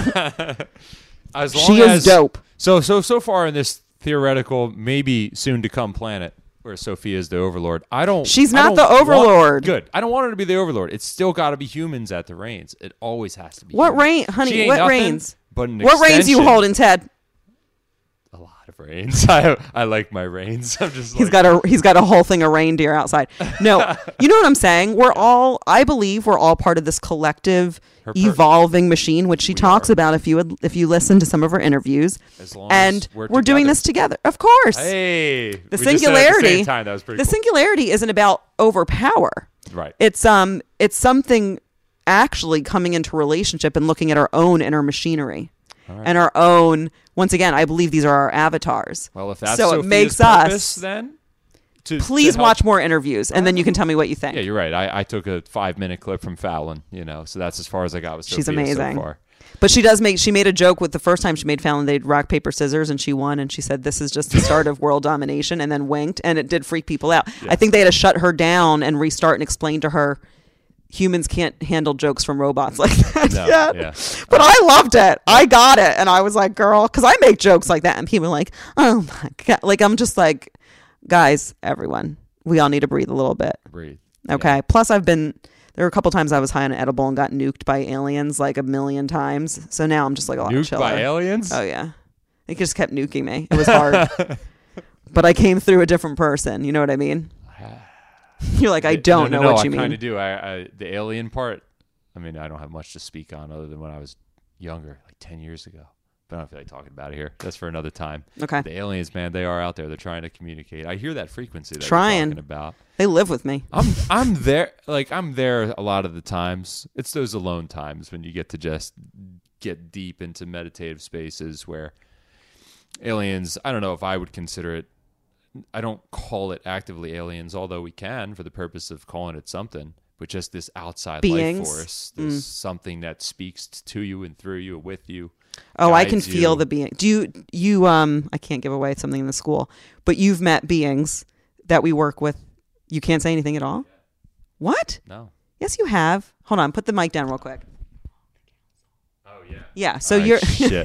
As long She is as, dope. So so so far in this theoretical, maybe soon to come planet where Sophia is the overlord, I don't. She's I not don't the want- overlord. good. I don't want her to be the overlord. It's still got to be humans at the reins. It always has to be. What humans. reign, She honey? ain't What nothing reigns? But an What reigns you extension. holding, Ted? A lot of reins. I I like my reins. I'm just. He's like, got a he's got a whole thing of reindeer outside. No, you know what I'm saying? We're all. I believe we're all part of this collective Her per- evolving machine, which she We talks are. about if you would, if you listen to some of her interviews. As long And as we're, we're doing together. this together, of course. Hey, the we just said it at the singularity. same time. That was pretty the cool. singularity isn't about overpower. Right. It's um it's something actually coming into relationship and looking at our own inner machinery. right. And our own, once again, I believe these are our avatars. Well, if that's so Sophia's it makes purpose, us then to Please to help- watch more interviews, and then you can tell me what you think. Yeah, you're right. I, I took a five minute clip from Fallon, you know, so that's as far as I got with Sophia She's amazing. so far. But she does make, she made a joke with the first time she made Fallon, they'd rock, paper, scissors, and she won. And she said, this is just the start of world domination, and then winked. And it did freak people out. Yeah. I think they had to shut her down and restart and explain to her, humans can't handle jokes from robots like that. No, yet. yeah. But I loved it. I got it. And I was like, girl, because I make jokes like that. And people are like, oh my God. Like, I'm just like, guys, everyone, we all need to breathe a little bit. Breathe. Okay. Yeah. Plus, I've been, there were a couple times I was high on an edible and got nuked by aliens like a million times. So now I'm just like a lot Nuked chiller. by aliens? Oh, yeah. They just kept nuking me. It was hard. But I came through a different person. You know what I mean? You're like, I don't no, no, know no, what you I mean. kind of do. I, I the alien part. I mean, I don't have much to speak on other than when I was younger, like ten years ago. But I don't feel like talking about it here. That's for another time. Okay. The aliens, man, they are out there. They're trying to communicate. I hear that frequency that Trying. you're talking about. They live with me. I'm I'm there. Like I'm there a lot of the times. It's those alone times when you get to just get deep into meditative spaces where aliens. I don't know if I would consider it. I don't call it actively aliens, although we can for the purpose of calling it something. But just this outside Beings. life force, this Mm. something that speaks to you and through you, with you. Oh, I can guides feel you. the being. Do you, you, um, I can't give away something in the school, but you've met beings that we work with. You can't say anything at all? What? No. Yes, you have. Hold on. Put the mic down real quick. Oh yeah. Yeah. So All right, you're, shit.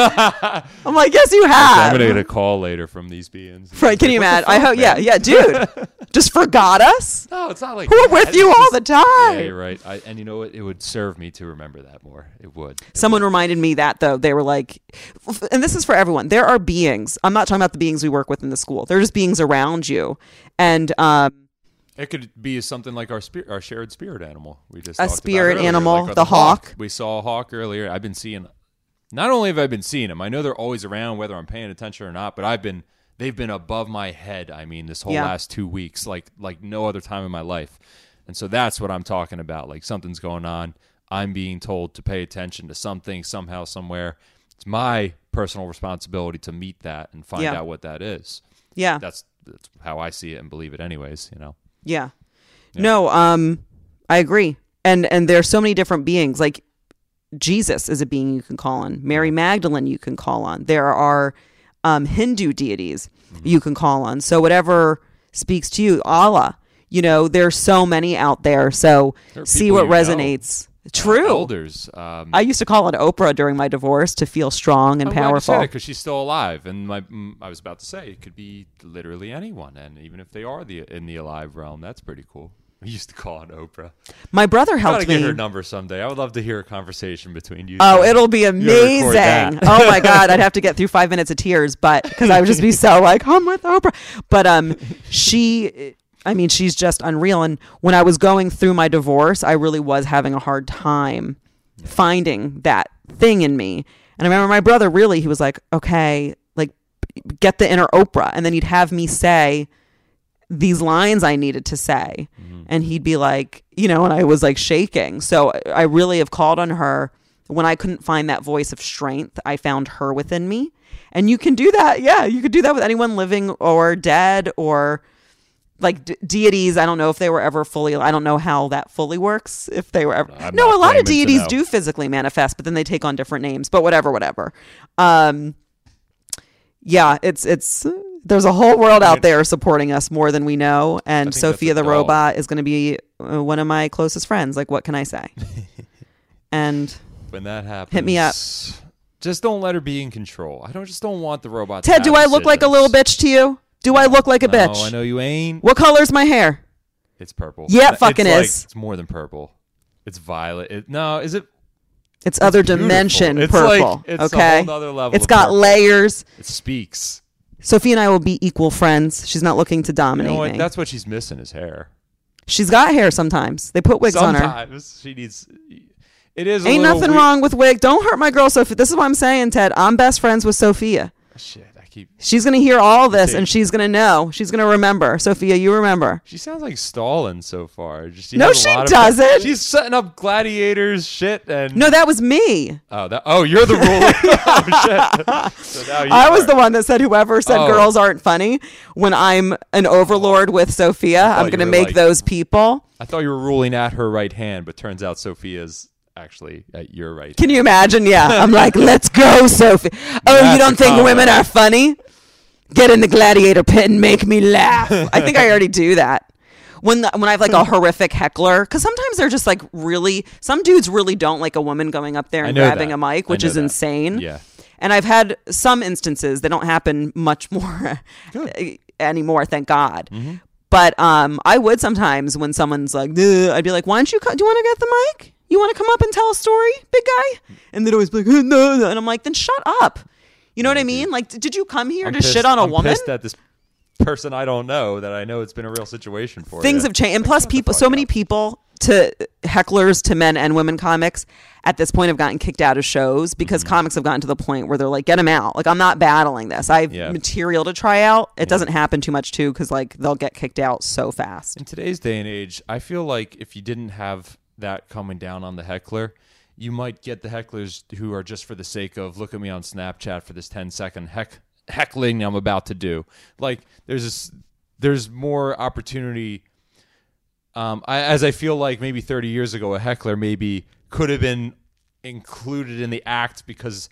I'm like, yes, you I'm have. gonna get a call later from these beings. Right, can you Like, imagine? what the I fuck, hope, yeah, man? yeah, dude. Just forgot us? No, it's not like We're that. with It's you all just- the time. Yeah, you're right. I, and you know what? It would serve me to remember that more. It would. It Someone would. reminded me that, though. They were like, and this is for everyone. There are beings. I'm not talking about the beings we work with in the school. They're just beings around you. And um, It could be something like our spirit, our shared spirit animal. We just A talked about spirit earlier, animal, like the hawk. We saw a hawk earlier. I've been seeing. Not only have I been seeing them, I know they're always around, whether I'm paying attention or not. But I've been. They've been above my head. I mean, this whole Yeah. last two weeks, like like no other time in my life. And so that's what I'm talking about. Like something's going on. I'm being told to pay attention to something somehow, somewhere. It's my personal responsibility to meet that and find Yeah. out what that is. yeah, That's that's how I see it and believe it, anyways. You know. yeah. Yeah. No, um, I agree. And and there's so many different beings. Like Jesus is a being you can call on. Mary Magdalene you can call on. There are um, Hindu deities Mm-hmm. you can call on. So whatever speaks to you, Allah. You know, there's so many out there. So There are see people what you know. resonates. True. Elders. Um, I used to call on Oprah during my divorce to feel strong and I'm glad you said powerful. it because she's still alive, and my mm, I was about to say it could be literally anyone, and even if they are the in the alive realm, that's pretty cool. We used to call on Oprah. My brother Gotta helped get me. her number someday. I would love to hear a conversation between you. Oh, two. it'll be You gotta record that. amazing. Oh my God. I'd have to get through five minutes of tears, but because I would just be so like, I'm with Oprah. But um, she, I mean, she's just unreal. And when I was going through my divorce, I really was having a hard time finding that thing in me. And I remember my brother really, he was like, okay, like get the inner Oprah. And then he'd have me say these lines I needed to say. Mm-hmm. And he'd be like, you know, and I was like shaking. So I really have called on her when I couldn't find that voice of strength. I found her within me. And you can do that. Yeah, you could do that with anyone living or dead or like de- deities. I don't know if they were ever fully, I don't know how that fully works. If they were ever, I'm no, not a lot of claiming to deities know. do physically manifest, but then they take on different names, but whatever, whatever. Um, yeah, it's, it's, there's a whole world out there supporting us more than we know. And think that's Sophia a the doll. robot is going to be uh, one of my closest friends. Like, what can I say? And When that happens, Hit me up. Just don't let her be in control. I don't just don't want the robot. to Ted, have do I look like a little decisions. bitch to you? Do I look like a No, bitch? I know you ain't. What color's my hair? It's purple. Yeah, it It's fucking like- is. It's more than purple. It's violet. It, no, is it? It's other beautiful. dimension It's purple. like- it's a okay. whole nother level It's of got purple. layers. It speaks. Sophie and I will be equal friends. She's not looking to You dominate know what? me. That's what she's missing is hair. She's got hair sometimes. They put wigs on her. Sometimes she needs. It is. A Ain't little nothing we- wrong with wig. Don't hurt my girl Sophie. This is what I'm saying, Ted. I'm best friends with Sophia. Shit, I keep. She's gonna hear all this, Take- and she's gonna know. She's gonna remember. Sophia, you remember? She sounds like Stalin so far. She No, has a she lot of- doesn't. She's setting up gladiators shit and. No, that was me. Oh, that. Oh, you're the ruler. Oh shit. So now you I was are. the one that said whoever said Oh. girls aren't funny. When I'm an overlord with Sophia, I'm you gonna were make like- those people. I thought you were ruling at her right hand, but turns out Sophia's actually at your right. Can you imagine? Yeah, I'm like, let's go, Sophie. Oh, That's you don't a think combo. women are funny? Get in the gladiator pit and make me laugh. I think I already do that. When the, when I have like a horrific heckler, because sometimes they're just like really, some dudes really don't like a woman going up there I and know grabbing that. a mic, I which know is that. insane. Yeah. And I've had some instances, they don't happen much more anymore, thank God. Mm-hmm. But um, I would sometimes when someone's like, "Ugh," I'd be like, why don't you, co- do you want to get the mic? You want to come up and tell a story, big guy? And they'd always be like, no, no. And I'm like, then shut up. You know what I mean? Like, d- did you come here I'm to pissed- shit on a I'm woman? pissed at this person I don't know that I know it's been a real situation for. Things you. have changed. And Like, plus, shut the people, fuck so many up. people, to hecklers, to men and women comics, at this point have gotten kicked out of shows because Mm-hmm. comics have gotten to the point where they're like, get them out. Like, I'm not battling this. I have Yeah. material to try out. It doesn't happen too much, too, because, like, they'll get kicked out so fast. In today's day and age, I feel like if you didn't have that coming down on the heckler, you might get the hecklers who are just for the sake of look at me on Snapchat for this ten second heck heckling I'm about to do. Like there's this, there's more opportunity. Um, I, as I feel like maybe thirty years ago, a heckler maybe could have been included in the act because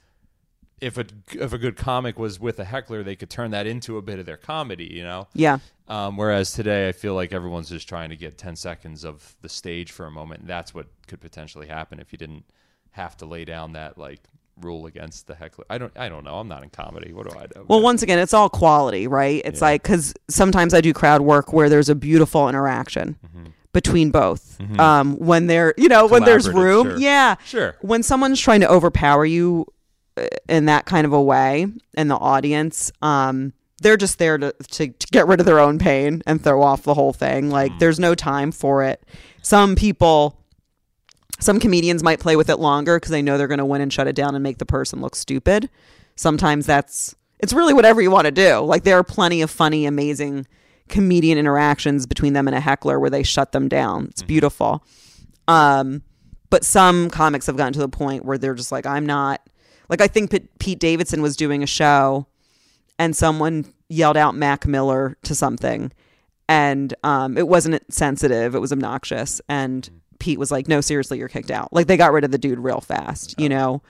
if a if a good comic was with a heckler, they could turn that into a bit of their comedy, you know. Yeah. Um, whereas today, I feel like everyone's just trying to get ten seconds of the stage for a moment. And that's what could potentially happen if you didn't have to lay down that like rule against the heckler. I don't. I don't know. I'm not in comedy. What do I know? Well, once again, it's all quality, right? It's Yeah. like, because sometimes I do crowd work where there's a beautiful interaction Mm-hmm. between both. Um, when they're, you know, when there's Collaborative, room. sure. Yeah. Sure. When someone's trying to overpower you uh, in that kind of a way, and the audience, um, they're just there to, to, to get rid of their own pain and throw off the whole thing. Like, Mm. there's no time for it. Some people, some comedians might play with it longer because they know they're going to win and shut it down and make the person look stupid. Sometimes that's, it's really whatever you want to do. Like, there are plenty of funny, amazing comedian interactions between them and a heckler where they shut them down. It's beautiful. Um, but some comics have gotten to the point where they're just like, I'm not, like, I think P- Pete Davidson was doing a show and someone yelled out Mac Miller to something, and um, it wasn't sensitive. It was obnoxious. And Pete was like, no, seriously, you're kicked out. Like, they got rid of the dude real fast, you know,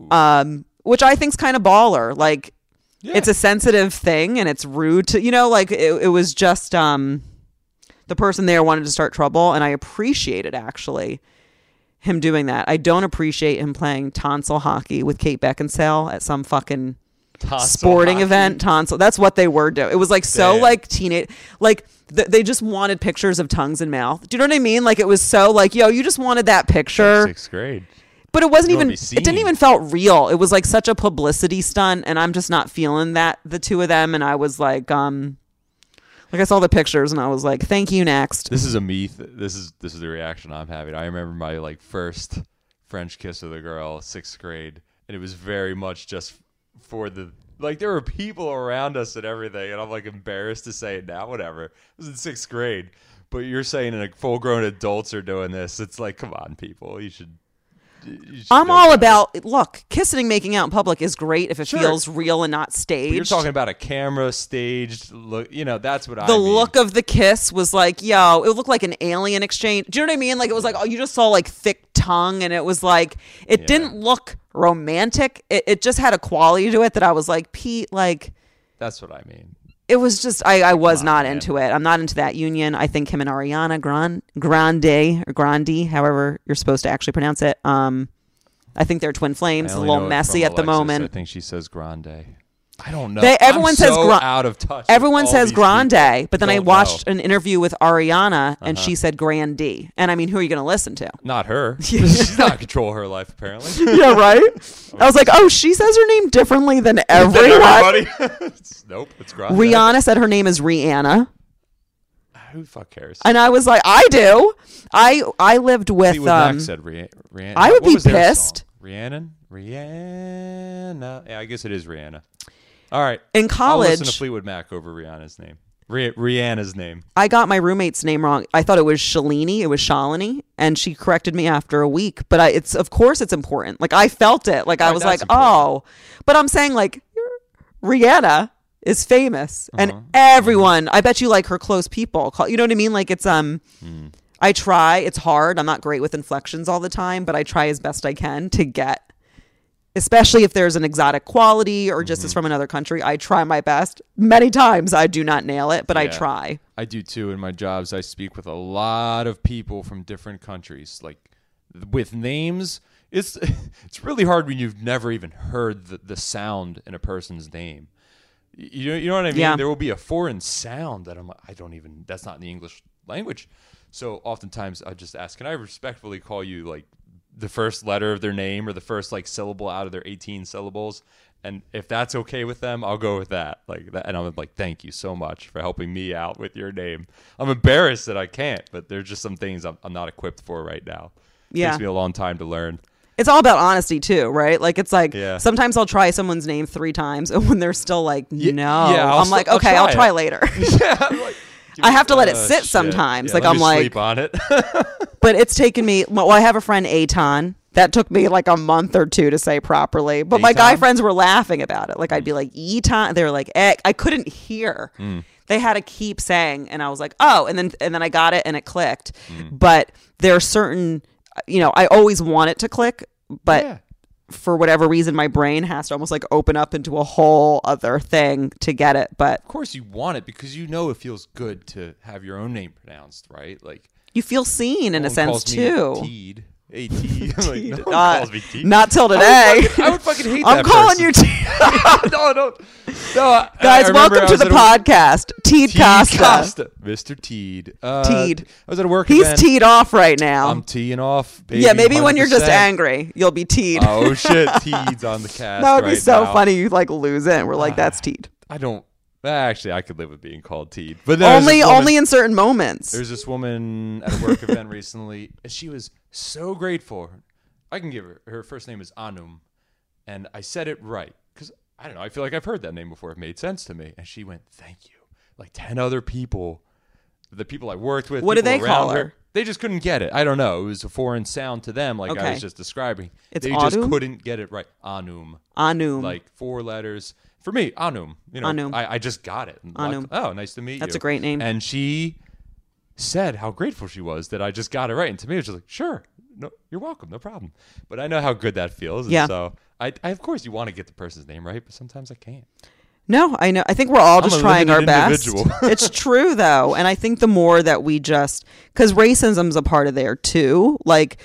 um, which I think's kind of baller. Like, Yeah. it's a sensitive thing and it's rude to, you know, like it, it was just um, the person there wanted to start trouble. And I appreciated actually him doing that. I don't appreciate him playing tonsil hockey with Kate Beckinsale at some fucking Tonsil sporting hockey. event. Tonsil. That's what they were doing. It was like so Damn. like teenage, like th- they just wanted pictures of tongues and mouth. Do you know what I mean? Like, it was so like, yo, you just wanted that picture. Sixth grade. But it wasn't You wanna even, be it didn't seen. even felt real. It was like such a publicity stunt, and I'm just not feeling that, the two of them. And I was like, um, like I saw the pictures and I was like, thank you, next. This is a me. Th- this is this is the reaction I'm having. I remember my like first French kiss with a girl, sixth grade, and it was very much just for the like. There were people around us and everything, and I'm like embarrassed to say it now. Whatever. It was in sixth grade, but you're saying like full grown adults are doing this. It's like, come on, people, you should. you should I'm know all better. about, look, kissing and making out in public is great if it Sure. feels real and not staged. But you're talking about a camera staged look. You know, that's what I. the mean. look of the kiss was like, yo, it looked like an alien exchange. Do you know what I mean? Like, it was like, oh, you just saw like thick tongue, and it was like, it Yeah. didn't look romantic. It, it just had a quality to it that I was like, Pete, like, That's what I mean. it was just, I, I was on, not man. into it. I'm not into that union. I think him and Ariana Grande, Grande, or Grande, however you're supposed to actually pronounce it. Um, I think they're twin flames. I A only little know it messy from at the Alexis. moment. I think she says grande. I don't know. They- everyone I'm says so gra- out of touch. with Everyone all says these Grande, people. but then I Don't watched know. an interview with Ariana, and Uh-huh. she said Grande. And I mean, who are you going to listen to? Not her. She's not in control of her life, apparently. Yeah, right? I was like, oh, she says her name differently than everyone. Everybody. Nope, it's grande. Rihanna said her name is Rihanna. Who the fuck cares? And I was like, I do. I I lived with... See what um, Max said. Rih- Rihanna. I would What be was their pissed. song? Rhiannon? Rihanna. Yeah, I guess it is Rihanna. All right. In I'll college, listen to Fleetwood Mac over Rihanna's name. Rih- Rihanna's name. I got my roommate's name wrong. I thought it was Shalini. It was Shalini, and she corrected me after a week. But I, it's of course it's important. Like I felt it. Like I Right, was that's like, important. oh. But I'm saying like Rihanna is famous, Uh-huh. and everyone. I bet you like her close people. Call, you know what I mean? Like it's um. Mm. I try. It's hard. I'm not great with inflections all the time, but I try as best I can to get. Especially if there's an exotic quality or just Mm-hmm. is from another country, I try my best. Many times I do not nail it, but I Yeah. try. I do too. In my jobs, I speak with a lot of people from different countries. Like with names, it's it's really hard when you've never even heard the, the sound in a person's name. You know, you know what I mean? Yeah. There will be a foreign sound that I'm I don't even that's not in the English language. So oftentimes I just ask, can I respectfully call you like the first letter of their name or the first like syllable out of their eighteen syllables? And if that's okay with them, I'll go with that. Like that, and I'm like, thank you so much for helping me out with your name. I'm embarrassed that I can't, but there's just some things I'm, I'm not equipped for right now. It Yeah. takes me a long time to learn. It's all about honesty too, right? Like it's like Yeah. sometimes I'll try someone's name three times, and when they're still like, Ye- no, yeah, I'll I'm st- like, I'll okay, try I'll it. try later. Yeah, I'm like, I have to let it oh, sit shit. sometimes. Yeah, Like let I'm me like, sleep on it. but it's taken me. Well, I have a friend Aton. That took me like a month or two to say properly. But my guy Aton? friends were laughing about it. Like I'd be like, Eton. They were like, eh. I couldn't hear. Mm. They had to keep saying, and I was like, oh, and then and then I got it and it clicked. Mm. But there are certain, you know, I always want it to click, but. Yeah. For whatever reason, my brain has to almost like open up into a whole other thing to get it. But Of course you want it because you know it feels good to have your own name pronounced, right? Like you feel seen in no a one sense calls me too. Teed. Hey, Teed. I'm like, no one Uh, calls me Teed. Not till I today. would fucking, I would fucking hate I'm that calling person. you T. no, no, no. I- Guys, I remember welcome I to was the at a- podcast. Teed Teed Costa. Costa. Mister Teed. Uh, Teed. I was at a work He's event. teed off right now. I'm teeing off. Baby, yeah, maybe when you're just one hundred percent. angry, you'll be teed. Oh, shit. Teed's on the cast that would be right so now. funny. You like lose it, and we're like, that's teed. I don't. Actually, I could live with being called Teed. But there's Only, this woman- only in certain moments. There's this woman at a work event recently, and she was so grateful. I can give her her first name is Anum, and I said it right because I don't know. I feel like I've heard that name before. It made sense to me, and she went, "Thank you." Like ten other people, the people I worked with. What do people they around call her? They just couldn't get it. I don't know. It was a foreign sound to them, like I Okay. was just describing. It's they just Anum? couldn't get it right. Anum, Anum. like four letters. For me, Anum. You know, Anum. I, I just got it. And Anum. like, oh, nice to meet you. That's a great name. And she said how grateful she was that I just got it right. And to me, it was just like, sure, no, you're welcome, no problem. But I know how good that feels. And Yeah. so I, I, of course, you want to get the person's name right, but sometimes I can't. No, I know. I think we're all just a trying our limited best. individual. It's true though, and I think the more that we just because racism's a part of there too. Like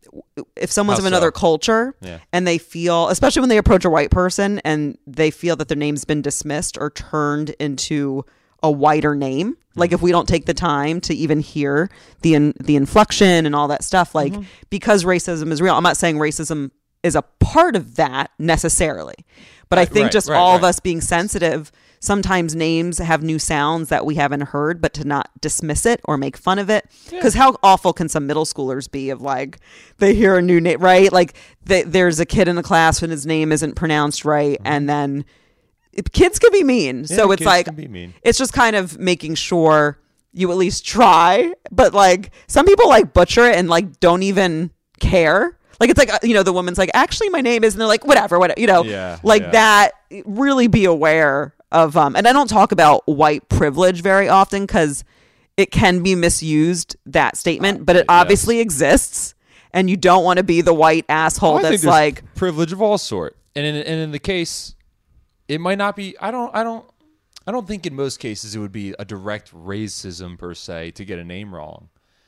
if someone's How of another so? culture Yeah. and they feel, especially when they approach a white person and they feel that their name's been dismissed or turned into a whiter name. Like if we don't take the time to even hear the in, the inflection and all that stuff, like Mm-hmm. because racism is real. I'm not saying racism is a part of that necessarily, but I Right, think right, just right, all of right. us being sensitive. Sometimes names have new sounds that we haven't heard, but to not dismiss it or make fun of it. Because how awful can some middle schoolers be of like, they hear a new name, right? Like they, there's a kid in the class when his name isn't pronounced right. Mm-hmm. And then it, kids can be mean. so Yeah, it's kids like, can be mean. it's just kind of making sure you at least try. But like some people like butcher it and like don't even care. Like, it's like, uh, you know, the woman's like, actually, my name is, and they're like, whatever, whatever, you know, Yeah, like yeah. that. Really be aware of, um, and I don't talk about white privilege very often because it can be misused, that statement, but it yes. obviously exists. And you don't want to be the white asshole Well, I think that's there's like, privilege of all sort, and in and in the case, it might not be. I don't. I don't. I don't think in most cases it would be a direct racism per se to get a name wrong.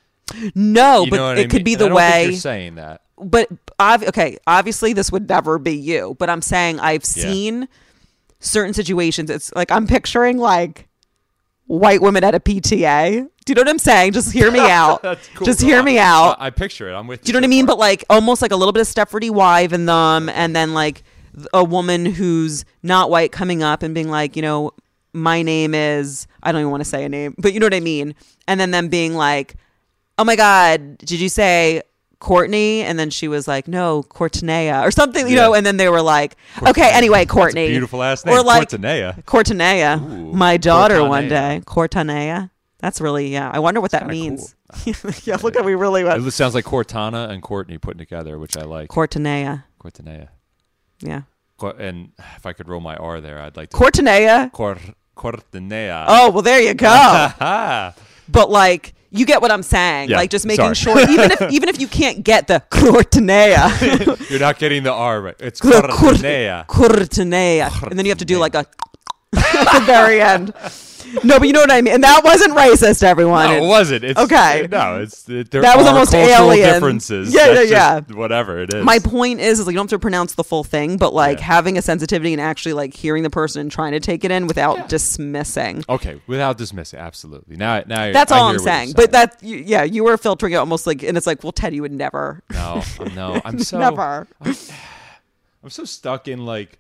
no, You but know what it I could mean? be And the I don't think way. you're saying that. But ob- okay, obviously this would never be you, but I'm saying I've Yeah. seen certain situations. It's like I'm picturing like white women at a P T A. Do you know what I'm saying? Just hear me out. That's cool. Just No, hear I- me out. I, I picture it. I'm with you. Do you know what I so mean? far. But like almost like a little bit of Stepford Wive in them, and then like th- a woman who's not white coming up and being like, you know, my name is, I don't even want to say a name, but you know what I mean. And then them being like, oh my God, did you say Courtney, and then she was like, no, Courtenaya or something, you Yeah. know, and then they were like, okay, anyway, Courtney. That's a beautiful ass name. Or like Cortanea. Cortanaya. Ooh, My daughter Cortanea. one day. Cortanaya. That's really, yeah. I wonder what that kinda means. Yeah, look at we really went. It sounds like Cortana and Courtney put together, which I like. Cortanaya. Cortanea. Yeah. Cor- and if I could roll my R there, I'd like to. Cortanaya. Cor- Cortanea. Oh, well, there you go. Ah. But like, you get what I'm saying. Yeah, like, just making sorry. sure, even if even if you can't get the Cortanaya. You're not getting the R right. It's Cortanea. Cortanaya. And then you have to do like a at the very end. No, but you know what I mean. And that wasn't racist, everyone. No, it wasn't. It's, Okay. No, it's it, there That was are almost cultural alien. differences. Yeah, That's yeah, just whatever it is. My point is, is like, you don't have to pronounce the full thing, but like Yeah. having a sensitivity and actually like hearing the person and trying to take it in without Yeah. dismissing. Okay, without dismissing, absolutely. Now, now That's I all hear I'm what you're saying. But that, you, yeah, you were filtering it almost like, and it's like, well, Ted, you would never, no, no, I'm so never. I'm so stuck in like.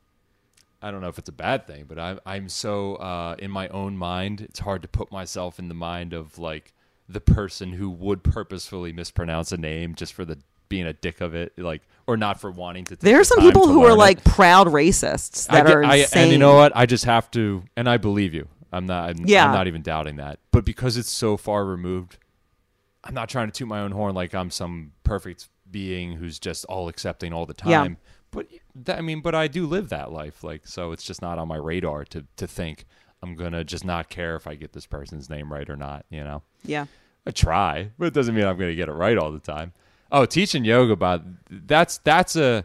I don't know if it's a bad thing, but I'm I'm so uh, in my own mind. It's hard to put myself in the mind of like the person who would purposefully mispronounce a name just for the being a dick of it, like, or not for wanting to. Take There are the some time people to who are learn it. like proud racists that I get- are I- insane. and you know what? I just have to, and I believe you. I'm not. I'm, Yeah. I'm not even doubting that. But because it's so far removed, I'm not trying to toot my own horn like I'm some perfect being who's just all accepting all the time. Yeah. But that, I mean, but I do live that life, like, so it's just not on my radar to to think I'm gonna just not care if I get this person's name right or not. You know, Yeah. I try, but it doesn't mean I'm gonna get it right all the time. Oh, teaching yoga, about that's that's a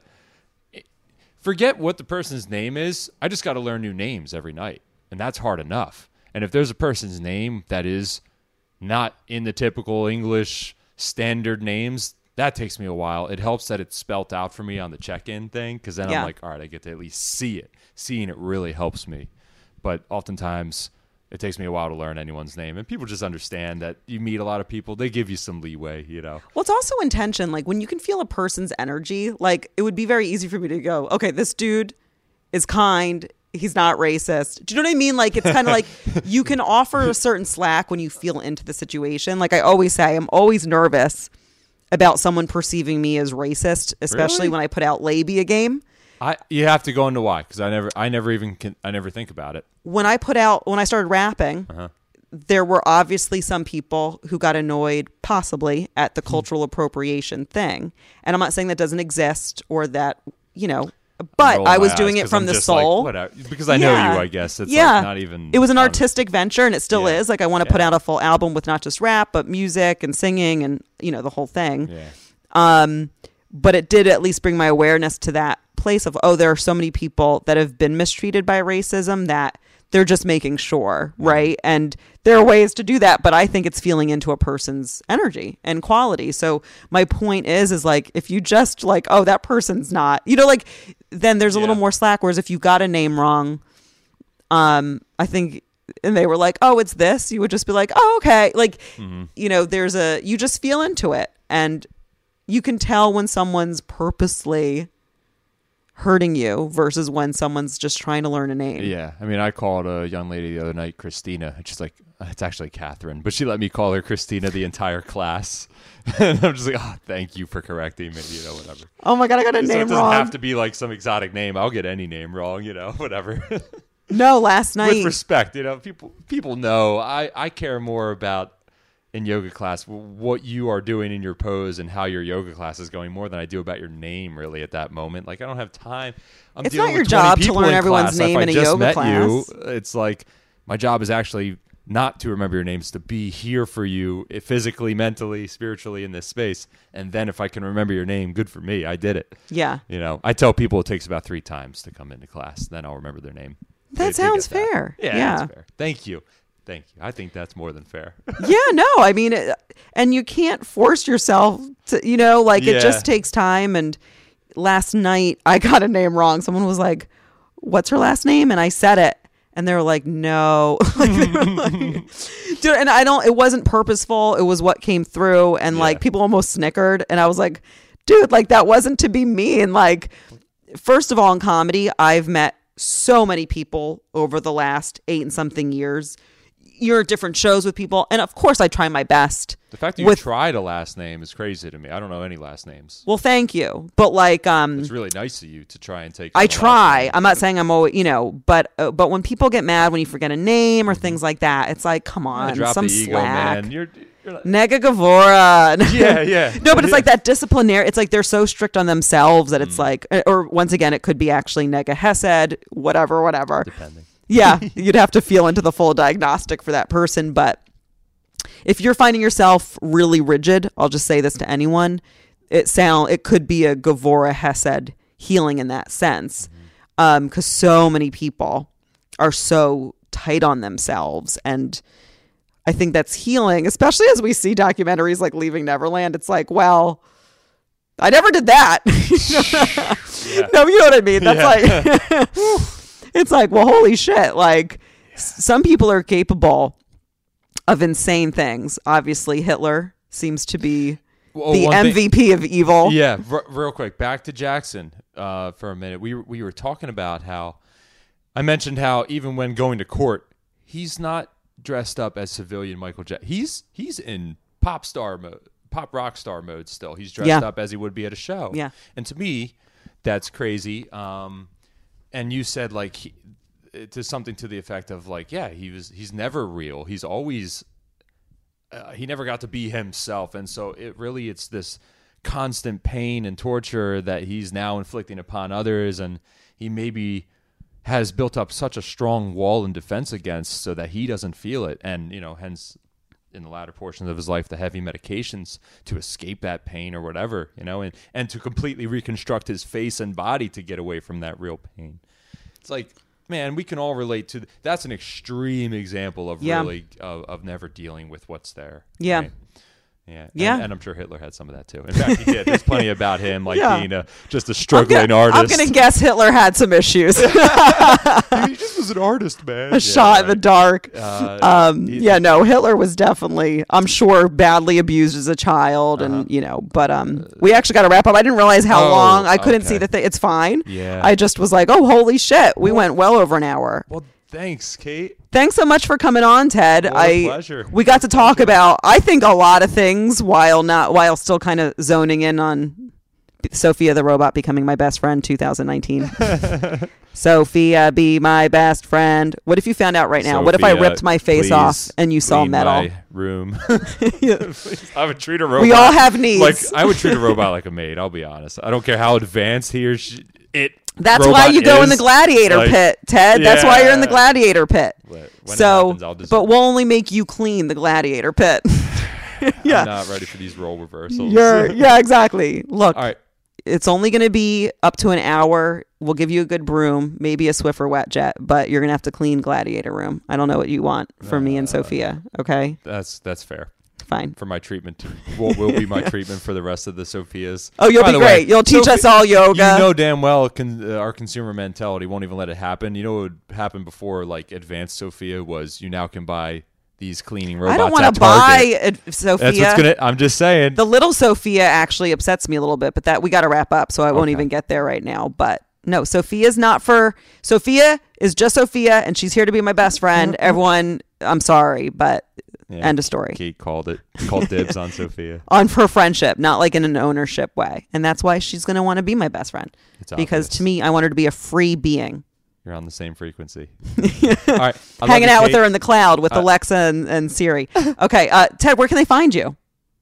forget what the person's name is. I just got to learn new names every night, and that's hard enough. And if there's a person's name that is not in the typical English standard names, that takes me a while. It helps that it's spelt out for me on the check-in thing, because then Yeah. I'm like, all right, I get to at least see it. Seeing it really helps me. But oftentimes, it takes me a while to learn anyone's name, and people just understand that you meet a lot of people. They give you some leeway, you know. Well, it's also intention. Like when you can feel a person's energy, like it would be very easy for me to go, okay, this dude is kind. He's not racist. Do you know what I mean? Like, it's kind of like you can offer a certain slack when you feel into the situation. Like I always say, I'm always nervous about someone perceiving me as racist, especially Really? when I put out labia game. I you have to go into why, because I never I never even can, I never think about it. When I put out, when I started rapping, Uh-huh. there were obviously some people who got annoyed possibly at the cultural appropriation thing. And I'm not saying that doesn't exist or that, you know, but Roll I my was eyes, doing it 'cause from I'm the just like, soul. whatever, because I know Yeah. you, I guess. It's yeah. like not even. It was an um, artistic venture, and it still yeah. is. Like I want to put Yeah. out a full album with not just rap, but music and singing and, you know, the whole thing. Yeah. Um, but it did at least bring my awareness to that place of, oh, there are so many people that have been mistreated by racism that they're just making sure, right? And there are ways to do that, but I think it's feeling into a person's energy and quality. So my point is, is like, if you just like, oh, that person's not, you know, like, then there's a little Yeah. more slack. Whereas if you got a name wrong, um, I think, and they were like, oh, it's this, you would just be like, oh, okay. Like, Mm-hmm. you know, there's a, you just feel into it, and you can tell when someone's purposely hurting you versus when someone's just trying to learn a name. Yeah, I mean, I called a young lady the other night Christina, and she's like, it's actually Catherine, but she let me call her Christina the entire class. And I'm just like, oh, thank you for correcting me, you know, whatever. Oh my God, I got a So it name doesn't wrong. have to be like some exotic name. I'll get any name wrong, you know, whatever. No, last night. With respect, you know, people people know I, I care more about in yoga class what you are doing in your pose and how your yoga class is going more than I do about your name really at that moment. Like I don't have time. I'm It's dealing not your with twenty job to people learn in everyone's class. name if in I a just yoga met class. You, it's like my job is actually not to remember your names, to be here for you physically, mentally, spiritually in this space. And then if I can remember your name, good for me. I did it. Yeah. You know, I tell people it takes about three times to come into class. Then I'll remember their name. That They- they sounds get that. fair. Yeah, Yeah. that's fair. Thank you. Thank you. I think that's more than fair. Yeah, no, I mean, it, and you can't force yourself to, you know, like Yeah. it just takes time. And last night I got a name wrong. Someone was like, what's her last name? And I said it. And they were like, no. Like, they were like- Dude, and I don't, it wasn't purposeful. It was what came through. And Yeah. like people almost snickered. And I was like, dude, like that wasn't to be mean. Like, first of all, in comedy, I've met so many people over the last eight and something years. you're at different shows with people. And of course I try my best. The fact that you with, tried a last name is crazy to me. I don't know any last names. Well, thank you. But like, um, it's really nice of you to try and take. I try. I'm not saying I'm always, you know, but uh, but when people get mad when you forget a name or mm-hmm. things like that, it's like, come on, drop some the ego, slack. man. You're, you're like, Nega Gavora. Yeah, yeah. No, but it's like that disciplinary. It's like they're so strict on themselves that it's mm. like, or once again, it could be actually Nega Hesed, whatever, whatever. Depending. Yeah, you'd have to feel into the full diagnostic for that person, but. If you're finding yourself really rigid, I'll just say this to anyone, it sound it could be a Gavora Hesed healing in that sense. Mm-hmm. Um, 'cause so many people are so tight on themselves. And I think that's healing, especially as we see documentaries like Leaving Neverland. It's like, well, I never did that. Yeah. No, you know what I mean? That's yeah. like, it's like, well, holy shit. Like yeah. some people are capable of insane things. Obviously, Hitler seems to be well, the M V P thing, of evil. Yeah, r- real quick, back to Jackson uh, for a minute. We we were talking about how I mentioned how even when going to court, he's not dressed up as civilian Michael Jackson. He's he's in pop star mode, pop rock star mode still. He's dressed yeah. up as he would be at a show. Yeah, and to me, that's crazy. Um, and you said like. He, to something to the effect of like, yeah, he was, he's never real. He's always, uh, he never got to be himself. And so it really, it's this constant pain and torture that he's now inflicting upon others. And he maybe has built up such a strong wall and defense against so that he doesn't feel it. And, you know, hence in the latter portions of his life, the heavy medications to escape that pain or whatever, you know, and, and to completely reconstruct his face and body to get away from that real pain. It's like, man, we can all relate to th- that's an extreme example of yeah. really of, of never dealing with what's there. Yeah. Right? Yeah. Yeah. And, and I'm sure Hitler had some of that too. In fact, he did. There's plenty about him, like yeah. being a, just a struggling I'm gonna, artist. I'm going to guess Hitler had some issues. He just was an artist, man. A yeah, shot right. in the dark. Uh, um, he, yeah, no, Hitler was definitely, I'm sure, badly abused as a child. Uh-huh. And, you know, but um, we actually got to wrap up. I didn't realize how oh, long. I couldn't okay. see the thing. It's fine. Yeah. I just was like, oh, holy shit. We well, went well over an hour. Well, thanks, Kate. Thanks so much for coming on, Ted. What a I pleasure. We got to talk about, I think, a lot of things while not while still kind of zoning in on Sophia the Robot becoming my best friend two thousand nineteen. Sophia, be my best friend. What if you found out right now? Sophia, what if I ripped my face off and you saw metal? My room. I would treat a robot. We all have needs. Like I would treat a robot like a maid. I'll be honest. I don't care how advanced he or she it. That's why you go is, in the gladiator like, pit, Ted. Yeah. That's why you're in the gladiator pit. When so, happens, I'll just but we'll only make you clean the gladiator pit. Yeah. I'm not ready for these role reversals. You're, yeah, exactly. Look, all right. It's only going to be up to an hour. We'll give you a good broom, maybe a Swiffer wet jet, but you're going to have to clean gladiator room. I don't know what you want from uh, me and Sophia. Okay. That's, that's fair. Fine. For my treatment. To, what will be my treatment for the rest of the Sophias. Oh, you'll By be great. Way, you'll teach Sophia, us all yoga. You know damn well con, uh, our consumer mentality won't even let it happen. You know what would happen before like advanced Sophia was you now can buy these cleaning robots. I don't want to buy a Sophia. That's what's gonna. I'm just saying. The little Sophia actually upsets me a little bit, but that we got to wrap up, so I won't okay. even get there right now. But no, Sophia's not for. Sophia is just Sophia, and she's here to be my best friend. Everyone, I'm sorry, but yeah, end of story. Kate called it. Called dibs on Sophia. On her friendship, not like in an ownership way, and that's why she's going to want to be my best friend. It's because obvious. To me, I want her to be a free being. You're on the same frequency. All right. Hanging you, out Kate. with her in the cloud with uh, Alexa and, and Siri. Okay. Uh, Ted, where can they find you?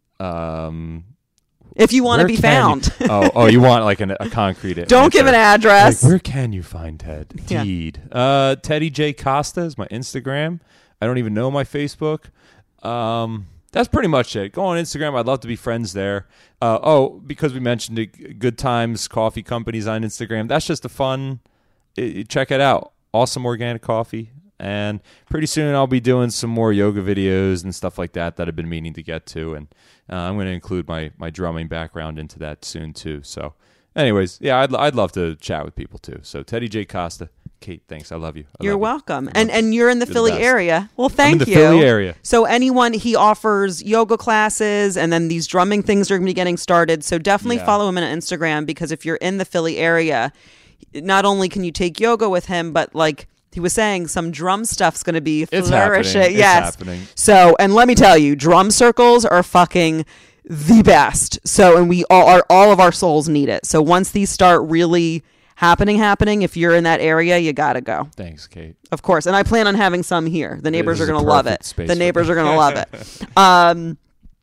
Um, if you want to be found. You, oh, oh, you want like an, a concrete Don't answer. give an address. Like, where can you find Ted? Yeah. Deed. Uh, Teddy J. Costa is my Instagram. I don't even know my Facebook. Um, that's pretty much it. Go on Instagram. I'd love to be friends there. Uh, oh, because we mentioned it, Good Times Coffee Companies on Instagram. That's just a fun... It, check it out. Awesome organic coffee. And pretty soon I'll be doing some more yoga videos and stuff like that that I've been meaning to get to. And uh, I'm going to include my, my drumming background into that soon too. So anyways, yeah, I'd, I'd love to chat with people too. So Teddy J. Costa. Kate, thanks. I love you. I you're love welcome. You. And and you're in the you're Philly the area. Well, thank I'm in the you. Philly area. So anyone, he offers yoga classes and then these drumming things are going to be getting started. So definitely yeah. follow him on Instagram because if you're in the Philly area, not only can you take yoga with him, but like he was saying some drum stuff's going to be It's flourishing. happening. It's Yes. happening. So, and let me tell you, drum circles are fucking the best. So, and we all are, all of our souls need it. So once these start really happening, happening, if you're in that area, you got to go. Thanks, Kate. Of course. And I plan on having some here. The neighbors This are is a going to love it. perfect space The for neighbors me. are going to love it. Um,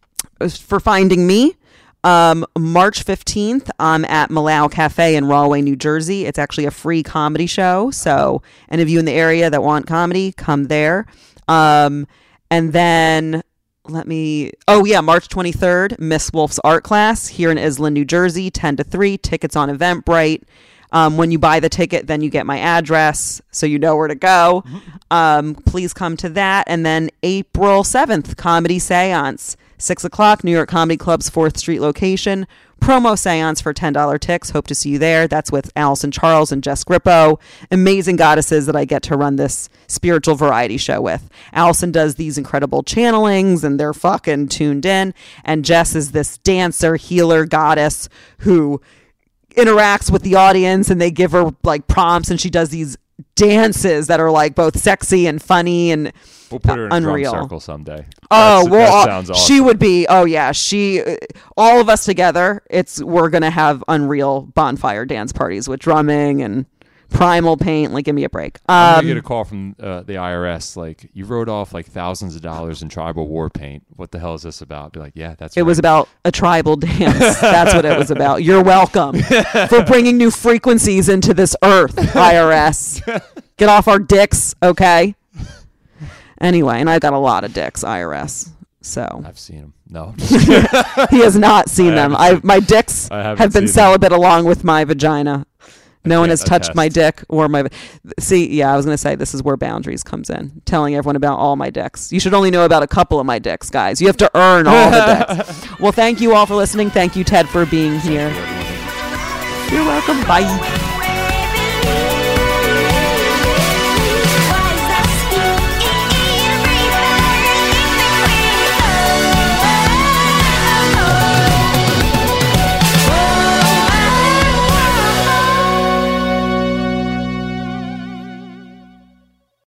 for finding me, um, March fifteenth, I'm at Malau Cafe in Rahway, New Jersey. It's actually a free comedy show. So any of you in the area that want comedy, come there. Um, and then let me, oh yeah, March twenty-third, Miss Wolf's art class here in Island, New Jersey, ten to three, tickets on Eventbrite. Um, when you buy the ticket, then you get my address, so you know where to go. Um, please come to that. And then April seventh, Comedy Seance, six o'clock, New York Comedy Club's fourth Street location. Promo seance for ten dollars ticks. Hope to see you there. That's with Allison Charles and Jess Grippo. Amazing goddesses that I get to run this spiritual variety show with. Allison does these incredible channelings, and they're fucking tuned in. And Jess is this dancer, healer, goddess who interacts with the audience, and they give her like prompts, and she does these dances that are like both sexy and funny and We'll put her in a unreal. drum circle someday. Oh, That's- well, that sounds awesome. she would be. Oh yeah, she. uh, All of us together. It's we're gonna have unreal bonfire dance parties with drumming and primal paint. Like, give me a break. I'm Um, gonna get a call from uh, the I R S. Like, you wrote off like thousands of dollars in tribal war paint. What the hell is this about? Be like, yeah, that's. it right. was about a tribal dance. That's what it was about. You're welcome for bringing new frequencies into this earth, I R S. Get off our dicks, okay? Anyway, and I got a lot of dicks, I R S. So I've seen him. No. he has not seen I them. haven't I my dicks I haven't have been seen them. celibate along with my vagina. No one can't has touched my attest. dick or my. See, yeah, I was gonna say this is where boundaries comes in. Telling everyone about all my dicks. You should only know about a couple of my dicks, guys. You have to earn all the dicks. Well, thank you all for listening. Thank you, Ted, for being here. You're welcome. Bye.